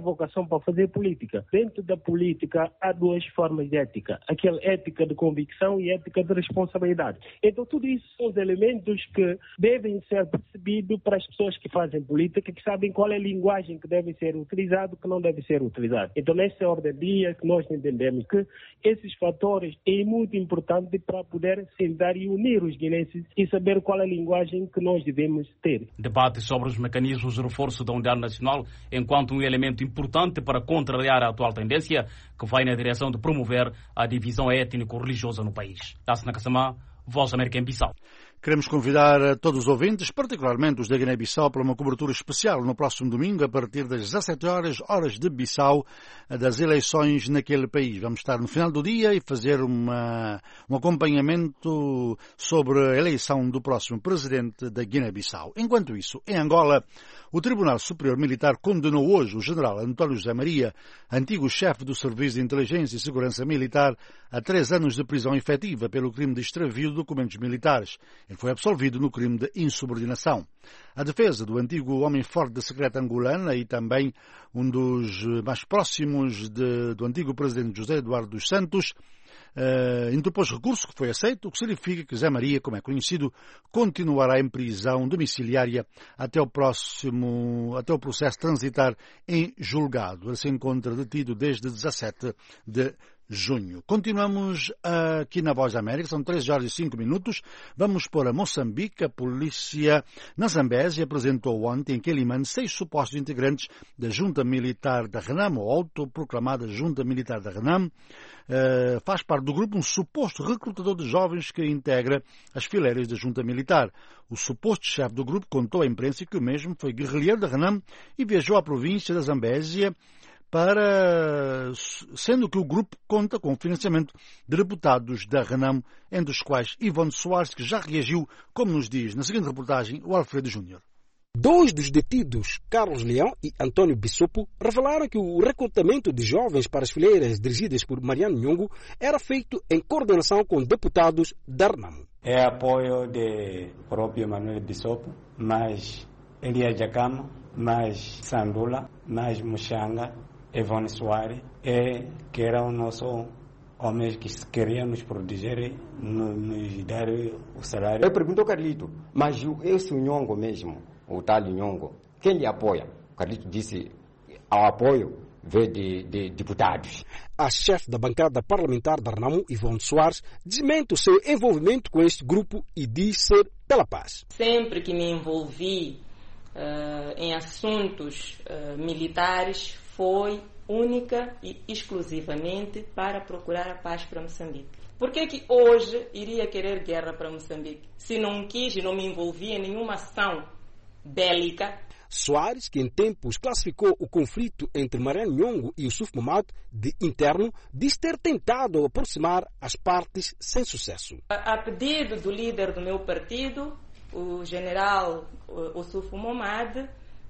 vocação para fazer política. Dentro da política há duas formas de ética. Aquela ética de convicção e ética de responsabilidade. Então tudo isso são os elementos que devem ser percebidos para as pessoas que fazem política, que sabem qual é a linguagem que deve ser utilizada e que não deve ser utilizada. Então nessa ordem de dia que nós entendemos que esses fatores é muito importante para poder sentar e unir os guineenses e saber qual é a linguagem que nós devemos ter. Debate sobre os mecanismos de reforço da unidade nacional enquanto um elemento importante para contrariar a atual tendência que vai na direção de promover a divisão étnico-religiosa no país. Tassina Kassamá, Voz América em Bissau. Queremos convidar todos os ouvintes, particularmente os da Guiné-Bissau, para uma cobertura especial no próximo domingo, a partir das 17 horas de Bissau, das eleições naquele país. Vamos estar no final do dia e fazer um acompanhamento sobre a eleição do próximo presidente da Guiné-Bissau. Enquanto isso, em Angola, o Tribunal Superior Militar condenou hoje o general António José Maria, antigo chefe do Serviço de Inteligência e Segurança Militar, a 3 anos de prisão efetiva pelo crime de extravio de documentos militares. Ele foi absolvido no crime de insubordinação. A defesa do antigo homem forte da secreta angolana e também um dos mais próximos do antigo presidente José Eduardo dos Santos interpôs recurso que foi aceito, o que significa que Zé Maria, como é conhecido, continuará em prisão domiciliária até o processo transitar em julgado. Ele se encontra detido desde 17 de junho. Continuamos aqui na Voz da América, são 13h05. Vamos para Moçambique. A polícia na Zambésia apresentou ontem em Quelimane 6 supostos integrantes da Junta Militar da RENAM, ou autoproclamada Junta Militar da RENAM. Faz parte do grupo um suposto recrutador de jovens que integra as fileiras da Junta Militar. O suposto chefe do grupo contou à imprensa que o mesmo foi guerrilheiro da RENAM e viajou à província da Zambésia, sendo que o grupo conta com o financiamento de deputados da RENAM, entre os quais Ivone Soares, que já reagiu, como nos diz na seguinte reportagem o Alfredo Júnior. 2 dos detidos, Carlos Leão e António Bissopo, revelaram que o recrutamento de jovens para as fileiras dirigidas por Mariano Nhongo era feito em coordenação com deputados da RENAM. É apoio de próprio Manuel Bissopo, mais Elia Jacama, mais Sandula, mais Muxanga, Ivone Soares, que era o nosso homem que queria nos proteger, nos dar o salário. Eu pergunto ao Carlito, mas esse Nhongo mesmo, o tal Nhongo, quem lhe apoia? O Carlito disse, ao apoio veio de deputados. A chefe da bancada parlamentar da RENAM, Ivone Soares, desmente o seu envolvimento com este grupo e diz ser pela paz. Sempre que me envolvi em assuntos militares, foi única e exclusivamente para procurar a paz para Moçambique. Por que hoje iria querer guerra para Moçambique? Se não quis e não me envolvi em nenhuma ação bélica. Soares, que em tempos classificou o conflito entre Mariano Nhongo e Yusuf Mohammed de interno, diz ter tentado aproximar as partes sem sucesso. A pedido do líder do meu partido, o general Yusuf Mohammed,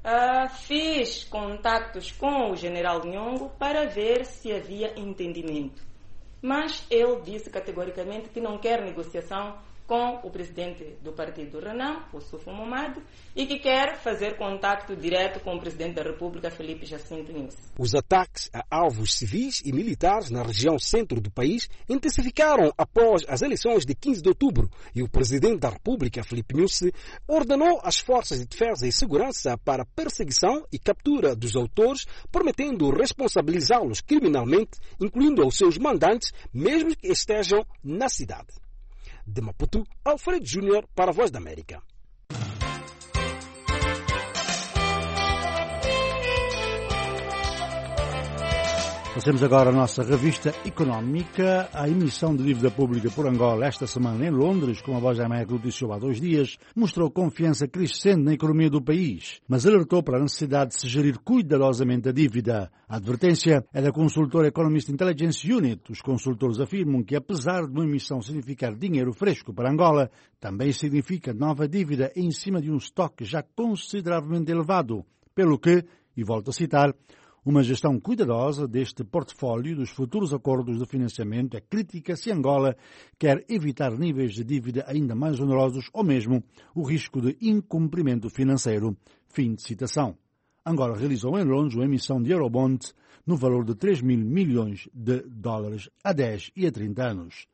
fiz contactos com o general Nhongo para ver se havia entendimento. Mas ele disse categoricamente que não quer negociação com o presidente do partido RENAM, o Yusuf Mohammed, e que quer fazer contato direto com o presidente da República, Filipe Jacinto Nyusi. Os ataques a alvos civis e militares na região centro do país intensificaram após as eleições de 15 de outubro e o presidente da República, Filipe Nyusi, ordenou às forças de defesa e segurança para perseguição e captura dos autores, prometendo responsabilizá-los criminalmente, incluindo os seus mandantes, mesmo que estejam na cidade. De Maputo, Alfredo Júnior para a Voz da América. Passemos agora à nossa revista económica. A emissão de dívida pública por Angola esta semana em Londres, como a Voz da América noticiou há 2 dias, mostrou confiança crescente na economia do país, mas alertou para a necessidade de se gerir cuidadosamente a dívida. A advertência é da consultora Economist Intelligence Unit. Os consultores afirmam que, apesar de uma emissão significar dinheiro fresco para Angola, também significa nova dívida em cima de um estoque já consideravelmente elevado, pelo que, e volto a citar, uma gestão cuidadosa deste portfólio dos futuros acordos de financiamento é crítica se Angola quer evitar níveis de dívida ainda mais onerosos ou mesmo o risco de incumprimento financeiro. Fim de citação. Angola realizou em Londres uma emissão de Eurobond no valor de 3 mil milhões de dólares a 10 e a 30 anos.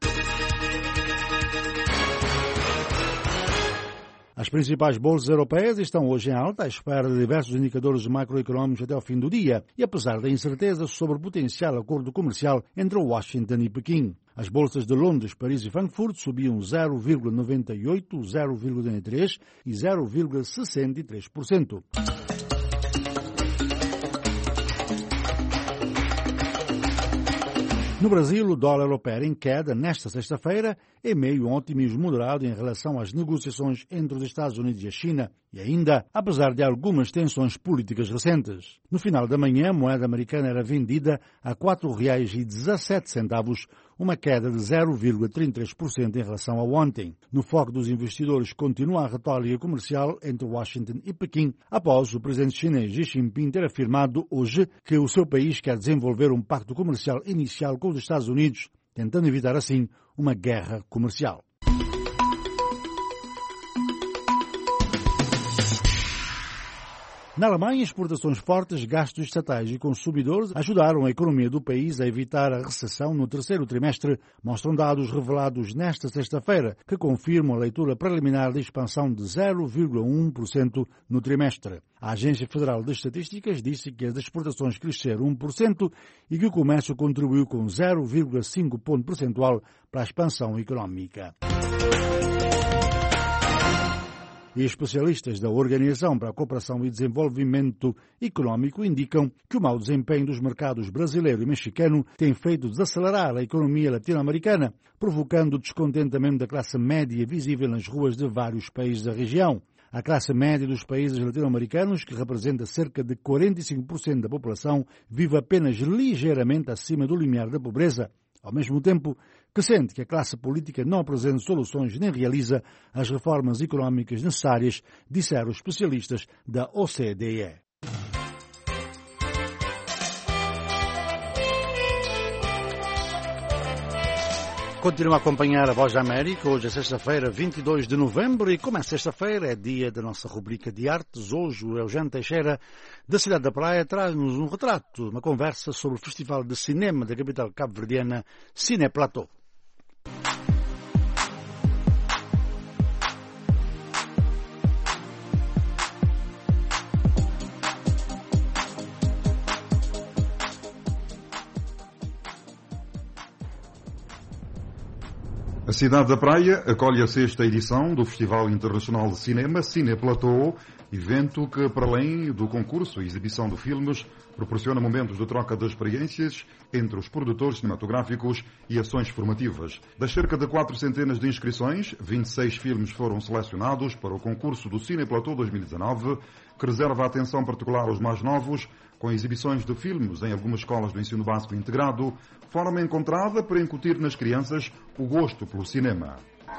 As principais bolsas europeias estão hoje em alta, à espera de diversos indicadores macroeconómicos até ao fim do dia, e apesar da incerteza sobre o potencial acordo comercial entre Washington e Pequim. As bolsas de Londres, Paris e Frankfurt subiam 0,98%, 0,93% e 0,63%. No Brasil, o dólar opera em queda nesta sexta-feira, em meio a um otimismo moderado em relação às negociações entre os Estados Unidos e a China, e ainda, apesar de algumas tensões políticas recentes. No final da manhã, a moeda americana era vendida a R$ 4,17, uma queda de 0,33% em relação a ontem. No foco dos investidores continua a retórica comercial entre Washington e Pequim, após o presidente chinês Xi Jinping ter afirmado hoje que o seu país quer desenvolver um pacto comercial inicial com os Estados Unidos, tentando evitar assim uma guerra comercial. Na Alemanha, exportações fortes, gastos estatais e consumidores ajudaram a economia do país a evitar a recessão no terceiro trimestre, mostram dados revelados nesta sexta-feira, que confirmam a leitura preliminar de expansão de 0,1% no trimestre. A Agência Federal de Estatísticas disse que as exportações cresceram 1% e que o comércio contribuiu com 0,5 ponto percentual para a expansão económica. E especialistas da Organização para a Cooperação e Desenvolvimento Económico indicam que o mau desempenho dos mercados brasileiro e mexicano tem feito desacelerar a economia latino-americana, provocando descontentamento da classe média visível nas ruas de vários países da região. A classe média dos países latino-americanos, que representa cerca de 45% da população, vive apenas ligeiramente acima do limiar da pobreza, ao mesmo tempo que sente que a classe política não apresenta soluções nem realiza as reformas económicas necessárias, disseram especialistas da OCDE. Continua a acompanhar a Voz da América. Hoje é sexta-feira, 22 de novembro, e como é sexta-feira, é dia da nossa rubrica de artes. Hoje o Eugênio Teixeira, da cidade da Praia, traz-nos um retrato, uma conversa sobre o Festival de Cinema da capital cabo-verdiana, Cine Platô. A cidade da Praia acolhe a sexta edição do Festival Internacional de Cinema Cine Platô, evento que, para além do concurso e exibição de filmes, proporciona momentos de troca de experiências entre os produtores cinematográficos e ações formativas. Das cerca de 400 de inscrições, 26 filmes foram selecionados para o concurso do Cine Platô 2019, que reserva atenção particular aos mais novos, com exibições de filmes em algumas escolas do ensino básico integrado, forma encontrada para incutir nas crianças o gosto pelo cinema.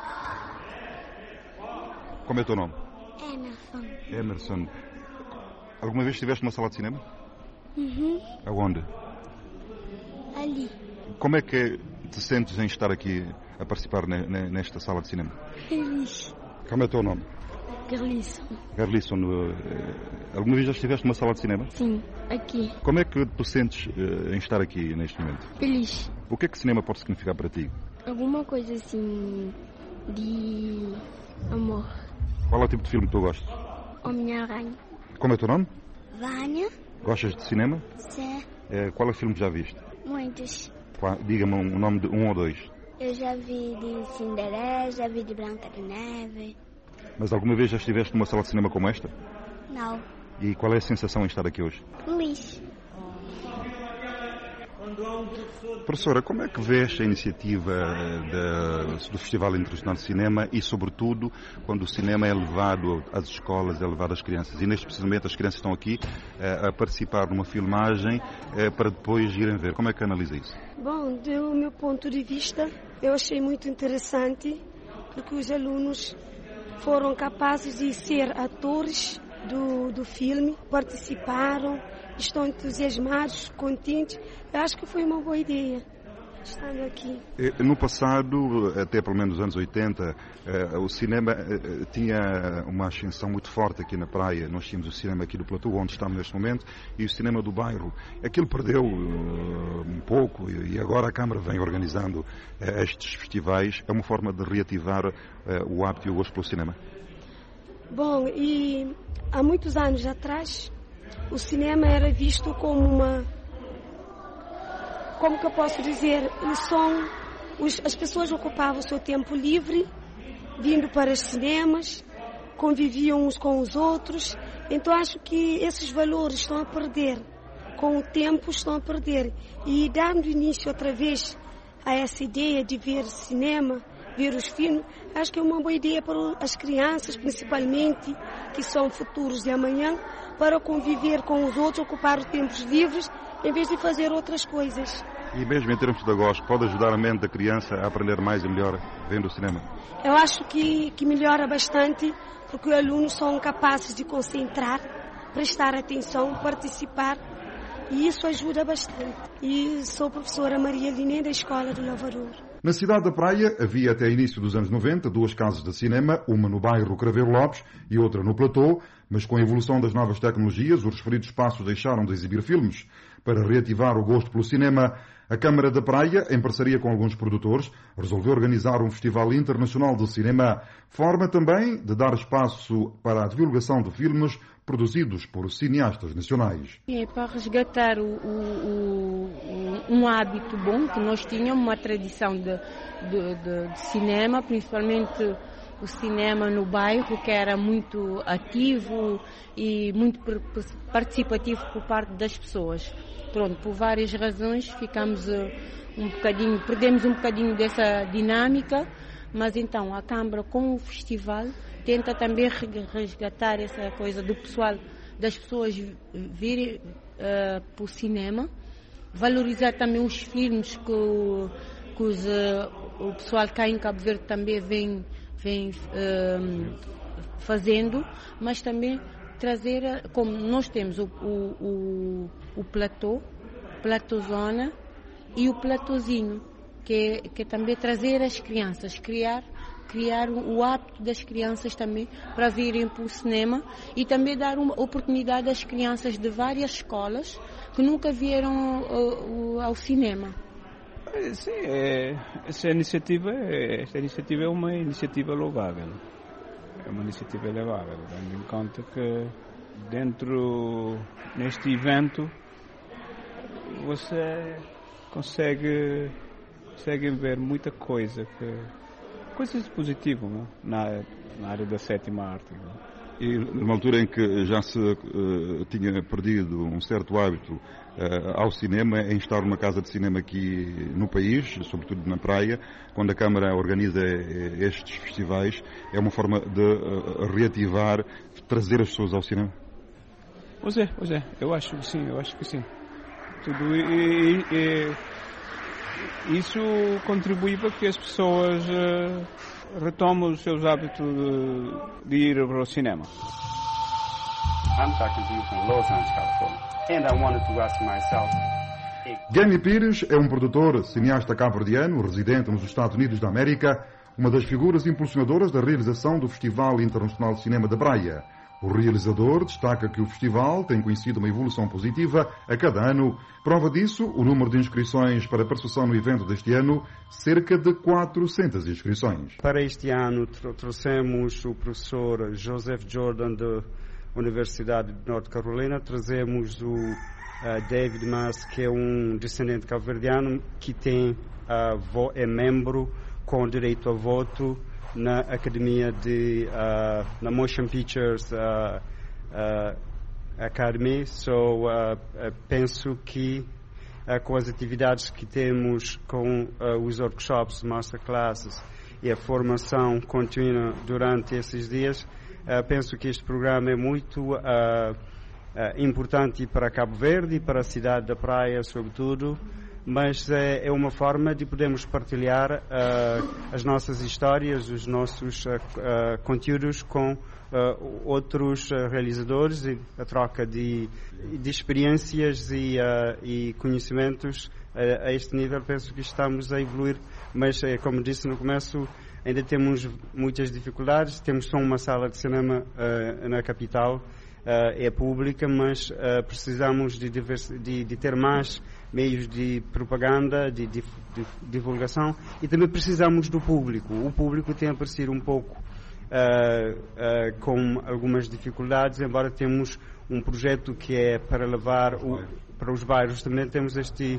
Como é o teu nome? Emerson. Alguma vez estiveste numa sala de cinema? Uhum. Aonde? Ali. Como é que te sentes em estar aqui a participar nesta sala de cinema? Feliz. Como é o teu nome? Garlisson. Garlisson, alguma vez já estiveste numa sala de cinema? Sim, aqui. Como é que tu sentes em estar aqui neste momento? Feliz. O que é que cinema pode significar para ti? Alguma coisa assim de amor. Qual é o tipo de filme que tu gostas? Homem-Aranha. Como é o teu nome? Vânia. Gostas de cinema? Sim. Qual é o filme que já viste? Muitos. Diga-me o nome de um ou dois. Eu já vi de Cinderela, já vi de Branca de Neve. Mas alguma vez já estiveste numa sala de cinema como esta? Não. E qual é a sensação em estar aqui hoje? Feliz. Professora, como é que vês a iniciativa do Festival Internacional de Cinema e, sobretudo, quando o cinema é levado às escolas, é levado às crianças? E, neste precisamente, as crianças estão aqui a participar numa filmagem para depois irem ver. Como é que analisa isso? Bom, do meu ponto de vista, eu achei muito interessante, porque os alunos foram capazes de ser atores do filme, participaram, estão entusiasmados, contentes. Eu acho que foi uma boa ideia. estando aqui. No passado, até pelo menos nos anos 80, o cinema tinha uma ascensão muito forte aqui na praia. Nós tínhamos o cinema aqui do Platô, onde estamos neste momento, e o cinema do bairro. Aquilo perdeu um pouco e agora a Câmara vem organizando estes festivais. É uma forma de reativar o hábito e o gosto pelo cinema. Bom, e há muitos anos atrás, o cinema era visto como uma... Como que eu posso dizer? As pessoas ocupavam o seu tempo livre, vindo para os cinemas, conviviam uns com os outros. Então acho que esses valores estão a perder. Com o tempo estão a perder. E dando início outra vez a essa ideia de ver cinema, ver os filmes, acho que é uma boa ideia para as crianças, principalmente, que são futuros de amanhã, para conviver com os outros, ocupar os tempos livres, em vez de fazer outras coisas. E mesmo em termos pedagógicos, pode ajudar a mente da criança a aprender mais e melhor vendo o cinema? Eu acho que melhora bastante, porque os alunos são capazes de concentrar, prestar atenção, participar, e isso ajuda bastante. E sou professora Maria Liné da Escola do Lavrador. Na cidade da Praia havia até início dos anos 90 duas casas de cinema, uma no bairro Craveiro Lopes e outra no Platô, mas com a evolução das novas tecnologias, os referidos espaços deixaram de exibir filmes. Para reativar o gosto pelo cinema, a Câmara da Praia, em parceria com alguns produtores, resolveu organizar um Festival Internacional de Cinema, forma também de dar espaço para a divulgação de filmes produzidos por cineastas nacionais. É para resgatar um hábito bom que nós tínhamos, uma tradição de cinema, principalmente o cinema no bairro, que era muito ativo e muito participativo por parte das pessoas. Pronto, por várias razões perdemos um bocadinho dessa dinâmica, mas então a Câmara com o festival tenta também resgatar essa coisa do pessoal, das pessoas virem para o cinema, valorizar também os filmes que o pessoal cá em Cabo Verde também vem fazendo, mas também trazer, como nós temos o platôzona e o platôzinho, que é também trazer as crianças, criar o hábito das crianças também para virem para o cinema e também dar uma oportunidade às crianças de várias escolas que nunca vieram ao cinema. Sim, esta iniciativa é uma iniciativa louvável. É uma iniciativa louvável, tendo em conta que neste evento você consegue ver muita coisa, coisas positivas, não? Na área da sétima arte. Não? E numa altura em que já se tinha perdido um certo hábito ao cinema, em estar numa casa de cinema aqui no país, sobretudo na praia, quando a Câmara organiza estes festivais, é uma forma de reativar, trazer as pessoas ao cinema? Pois é, eu acho que sim. Isso contribui para que as pessoas retomam os seus hábitos de ir para o cinema. I'm talking to you from Los Angeles, California, and I wanted to ask myself. Jamie Pires é um produtor, cineasta cabo-verdiano, residente nos Estados Unidos da América, uma das figuras impulsionadoras da realização do Festival Internacional de Cinema da Praia. O realizador destaca que o festival tem conhecido uma evolução positiva a cada ano. Prova disso, o número de inscrições para participação no evento deste ano, cerca de 400 inscrições. Para este ano, trouxemos o professor Joseph Jordan da Universidade de North Carolina, trazemos o David Mas, que é um descendente cabo-verdiano, que é membro com direito a voto na Academia na Motion Pictures Academy. Penso que com as atividades que temos, com os workshops, masterclasses e a formação contínua durante esses dias, penso que este programa é muito importante para Cabo Verde e para a cidade da Praia, sobretudo, mas é uma forma de podermos partilhar as nossas histórias, os nossos conteúdos com outros realizadores, e a troca de experiências e conhecimentos a este nível, penso que estamos a evoluir, mas, como disse no começo, ainda temos muitas dificuldades. Temos só uma sala de cinema na capital, é pública, mas precisamos de ter mais meios de propaganda, de divulgação, e também precisamos do público. O público tem aparecido um pouco com algumas dificuldades, embora temos um projeto que é para levar para os bairros. Também temos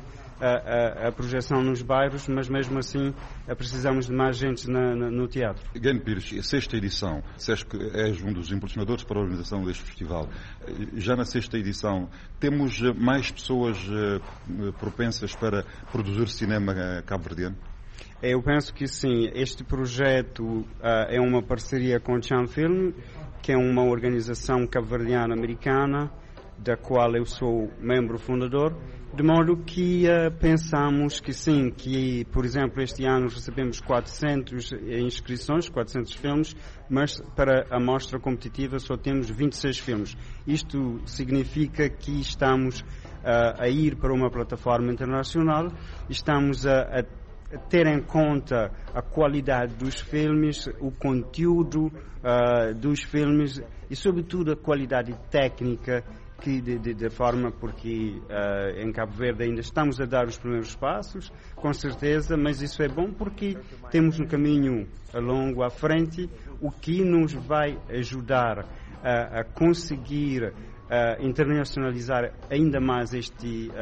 a projeção nos bairros, mas mesmo assim precisamos de mais gente no teatro. Gane Pires, a sexta edição, disseste que és um dos impulsionadores para a organização deste festival. Já na sexta edição, temos mais pessoas propensas para produzir cinema cabo-verdiano? Eu penso que sim. Este projeto é uma parceria com o Chan Film, que é uma organização cabo-verdiana americana, da qual eu sou membro fundador, de modo que pensamos que sim, que, por exemplo, este ano recebemos 400 inscrições, 400 filmes, mas para a mostra competitiva só temos 26 filmes. Isto significa que estamos a ir para uma plataforma internacional, estamos a ter em conta a qualidade dos filmes, o conteúdo dos filmes e, sobretudo, a qualidade técnica, que de forma, porque em Cabo Verde ainda estamos a dar os primeiros passos, com certeza, mas isso é bom porque temos um caminho longo à frente, o que nos vai ajudar a conseguir internacionalizar ainda mais este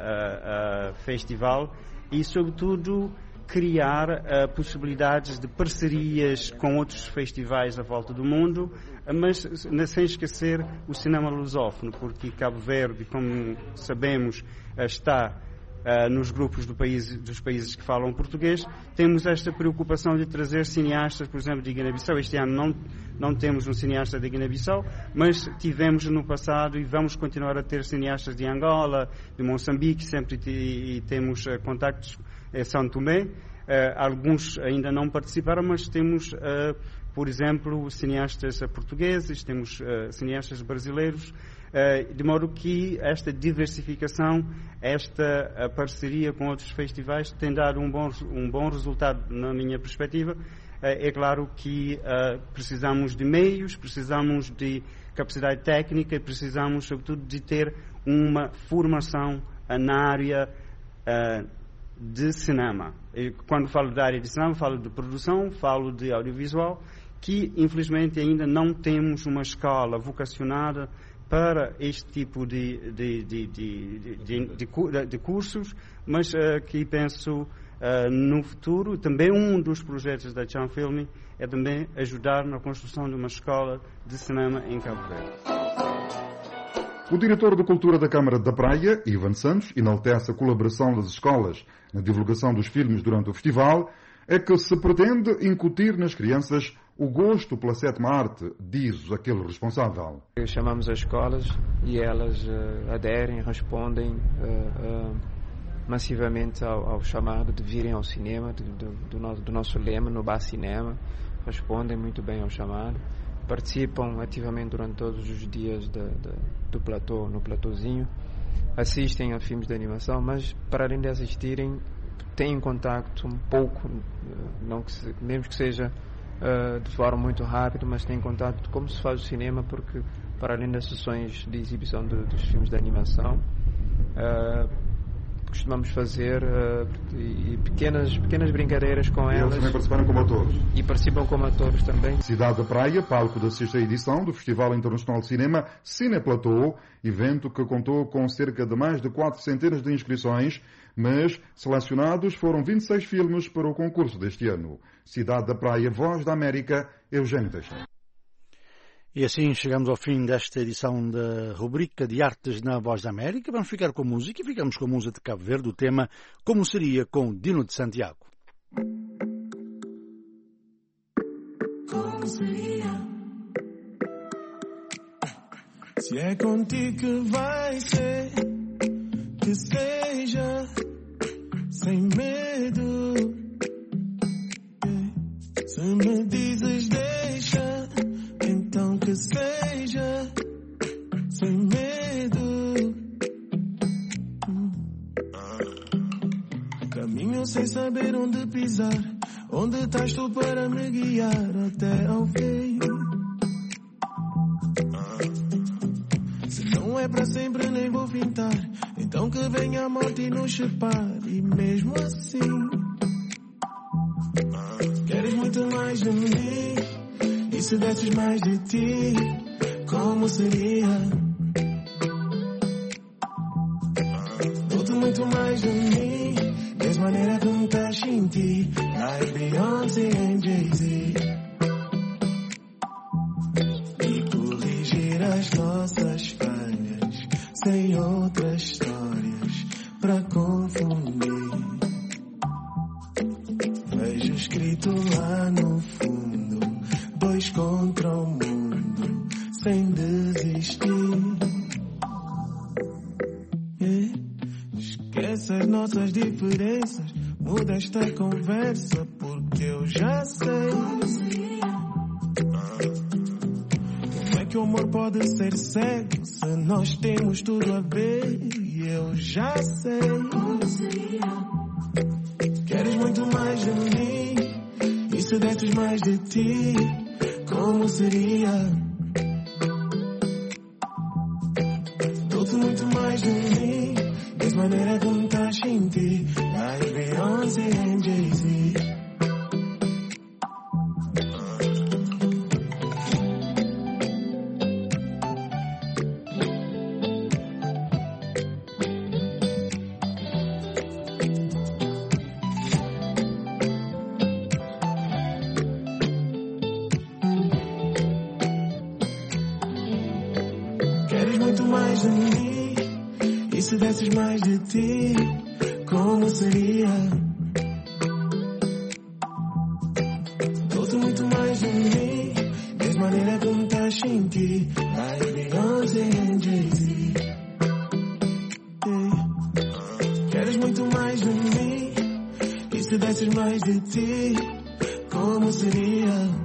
festival e, sobretudo, criar possibilidades de parcerias com outros festivais à volta do mundo, mas sem esquecer o cinema lusófono, porque Cabo Verde, como sabemos, está nos grupos dos países que falam português. Temos esta preocupação de trazer cineastas, por exemplo, de Guiné-Bissau. Este ano não temos um cineasta de Guiné-Bissau, mas tivemos no passado e vamos continuar a ter cineastas de Angola, de Moçambique, sempre temos contactos em São Tomé. Alguns ainda não participaram, mas temos, por exemplo, cineastas portugueses, temos cineastas brasileiros, de modo que esta diversificação, esta parceria com outros festivais tem dado um bom resultado na minha perspectiva. É claro que precisamos de meios, precisamos de capacidade técnica e precisamos, sobretudo, de ter uma formação na área de cinema. E quando falo da área de cinema, falo de produção, falo de audiovisual, que infelizmente ainda não temos uma escola vocacionada para este tipo de cursos, mas que penso no futuro. Também um dos projetos da Chan Film é também ajudar na construção de uma escola de cinema em Cabo Verde. O diretor de Cultura da Câmara da Praia, Ivan Santos, enaltece a colaboração das escolas na divulgação dos filmes durante o festival. É que se pretende incutir nas crianças o gosto pela sétima arte, diz aquele responsável. Chamamos as escolas e elas aderem, respondem massivamente ao chamado de virem ao cinema, do nosso lema, no Bar Cinema. Respondem muito bem ao chamado. Participam ativamente durante todos os dias do platô, no platôzinho. Assistem a filmes de animação, mas para além de assistirem, têm contacto um pouco, mesmo que seja de forma muito rápida, mas têm contato de como se faz o cinema, porque para além das sessões de exibição dos filmes de animação, costumamos fazer pequenas brincadeiras com elas. Eles também participaram como atores. E participam como atores também. Cidade da Praia, palco da sexta edição do Festival Internacional de Cinema Cine Platô, evento que contou com cerca de mais de 400 de inscrições, mas selecionados foram 26 filmes para o concurso deste ano. Cidade da Praia, Voz da América, Eugênio Teixeira. E assim chegamos ao fim desta edição da rubrica de Artes na Voz da América. Vamos ficar com música e ficamos com a música de Cabo Verde, o tema Como Seria, com Dino de Santiago. Como seria? Se é contigo que vai ser, que seja sem medo. Se me dizes deixa, então que seja sem medo. saber onde pisar. Onde estás tu para me guiar até ao fim? Se não é para sempre nem vou fintar, então que venha a morte e nos separe. E mesmo assim queres muito mais de mim. E se desses mais de ti, como seria? Dou-te muito mais de mim, mesma maneira que me estás em ti. Like Beyoncé e Jay-Z. E corrigir as nossas falhas, sem outras histórias pra confundir. Vejo escrito lá no fundo, 2 contra o mundo, sem desistir. Esquece as nossas diferenças, muda esta conversa, porque eu já sei. Como é que o amor pode ser cego se nós temos tudo a ver? E eu já sei. Queres muito mais de mim, e se desses mais de ti, como seria? Dou-te muito mais de mim, mesma maneira que me estás em ti. Like Beyoncé e Jay-Z. Queres muito mais de mim, e se desses mais de ti, como seria? Dou-te muito mais de mim, mesma maneira que me estás em ti. Like Beyoncé e Jay-Z. Queres muito mais de mim, e se desses mais de ti, como seria?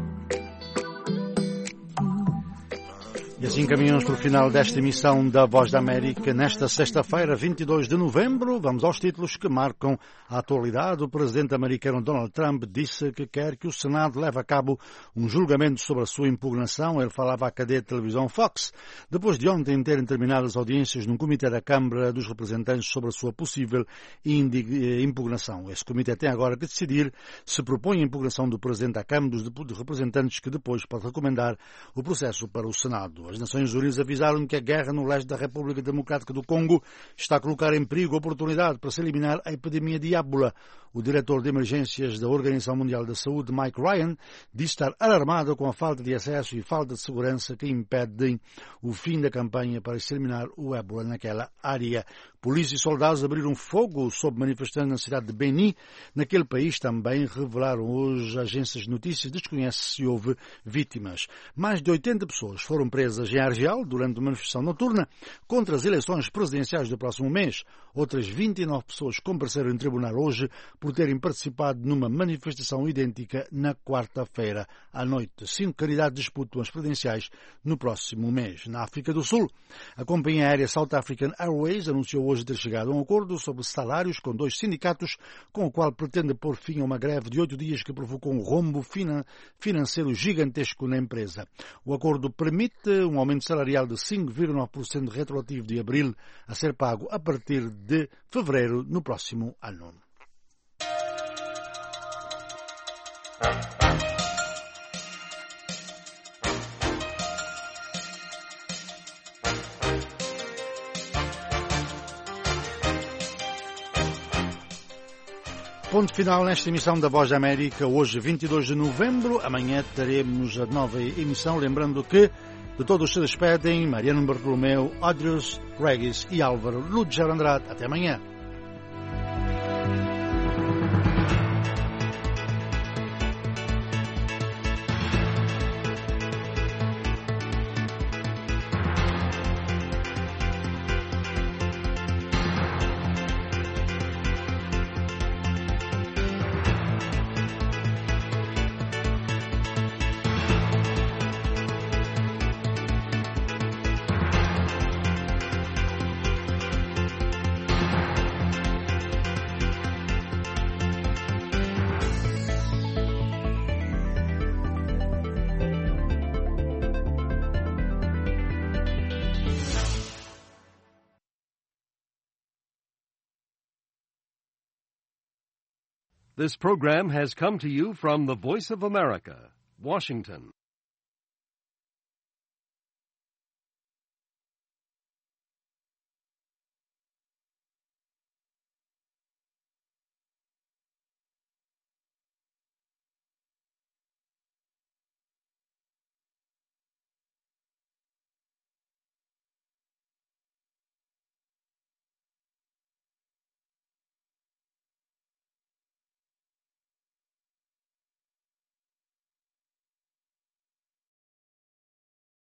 E assim caminhamos para o final desta emissão da Voz da América. Nesta sexta-feira, 22 de novembro, vamos aos títulos que marcam a atualidade. O presidente americano Donald Trump disse que quer que o Senado leve a cabo um julgamento sobre a sua impugnação. Ele falava à cadeia de televisão Fox, depois de ontem terem terminado as audiências num comitê da Câmara dos Representantes sobre a sua possível impugnação. Esse comitê tem agora que decidir se propõe a impugnação do presidente da Câmara dos Representantes, que depois pode recomendar o processo para o Senado. As Nações Unidas avisaram que a guerra no leste da República Democrática do Congo está a colocar em perigo a oportunidade para se eliminar a epidemia de ébola. O diretor de emergências da Organização Mundial da Saúde, Mike Ryan, disse estar alarmado com a falta de acesso e falta de segurança que impedem o fim da campanha para exterminar o ébola naquela área. Polícia e soldados abriram fogo sobre manifestantes na cidade de Beni. Naquele país também revelaram hoje agências de notícias, desconhece se houve vítimas. Mais de 80 pessoas foram presas em Argel durante uma manifestação noturna contra as eleições presidenciais do próximo mês. Outras 29 pessoas compareceram em tribunal hoje por terem participado numa manifestação idêntica na quarta-feira à noite. 5 candidatos disputam as presidenciais no próximo mês. Na África do Sul, a companhia aérea South African Airways anunciou hoje ter chegado a um acordo sobre salários com 2 sindicatos, com o qual pretende pôr fim a uma greve de 8 dias que provocou um rombo financeiro gigantesco na empresa. O acordo permite um aumento salarial de 5,9% retroativo de abril, a ser pago a partir de fevereiro no próximo ano. Ponto final nesta emissão da Voz da América, hoje 22 de novembro. Amanhã teremos a nova emissão, lembrando que de todos se despedem Mariano Bartolomeu, Adrius Regis e Álvaro Lúger Andrade. Até amanhã. This program has come to you from the Voice of America, Washington.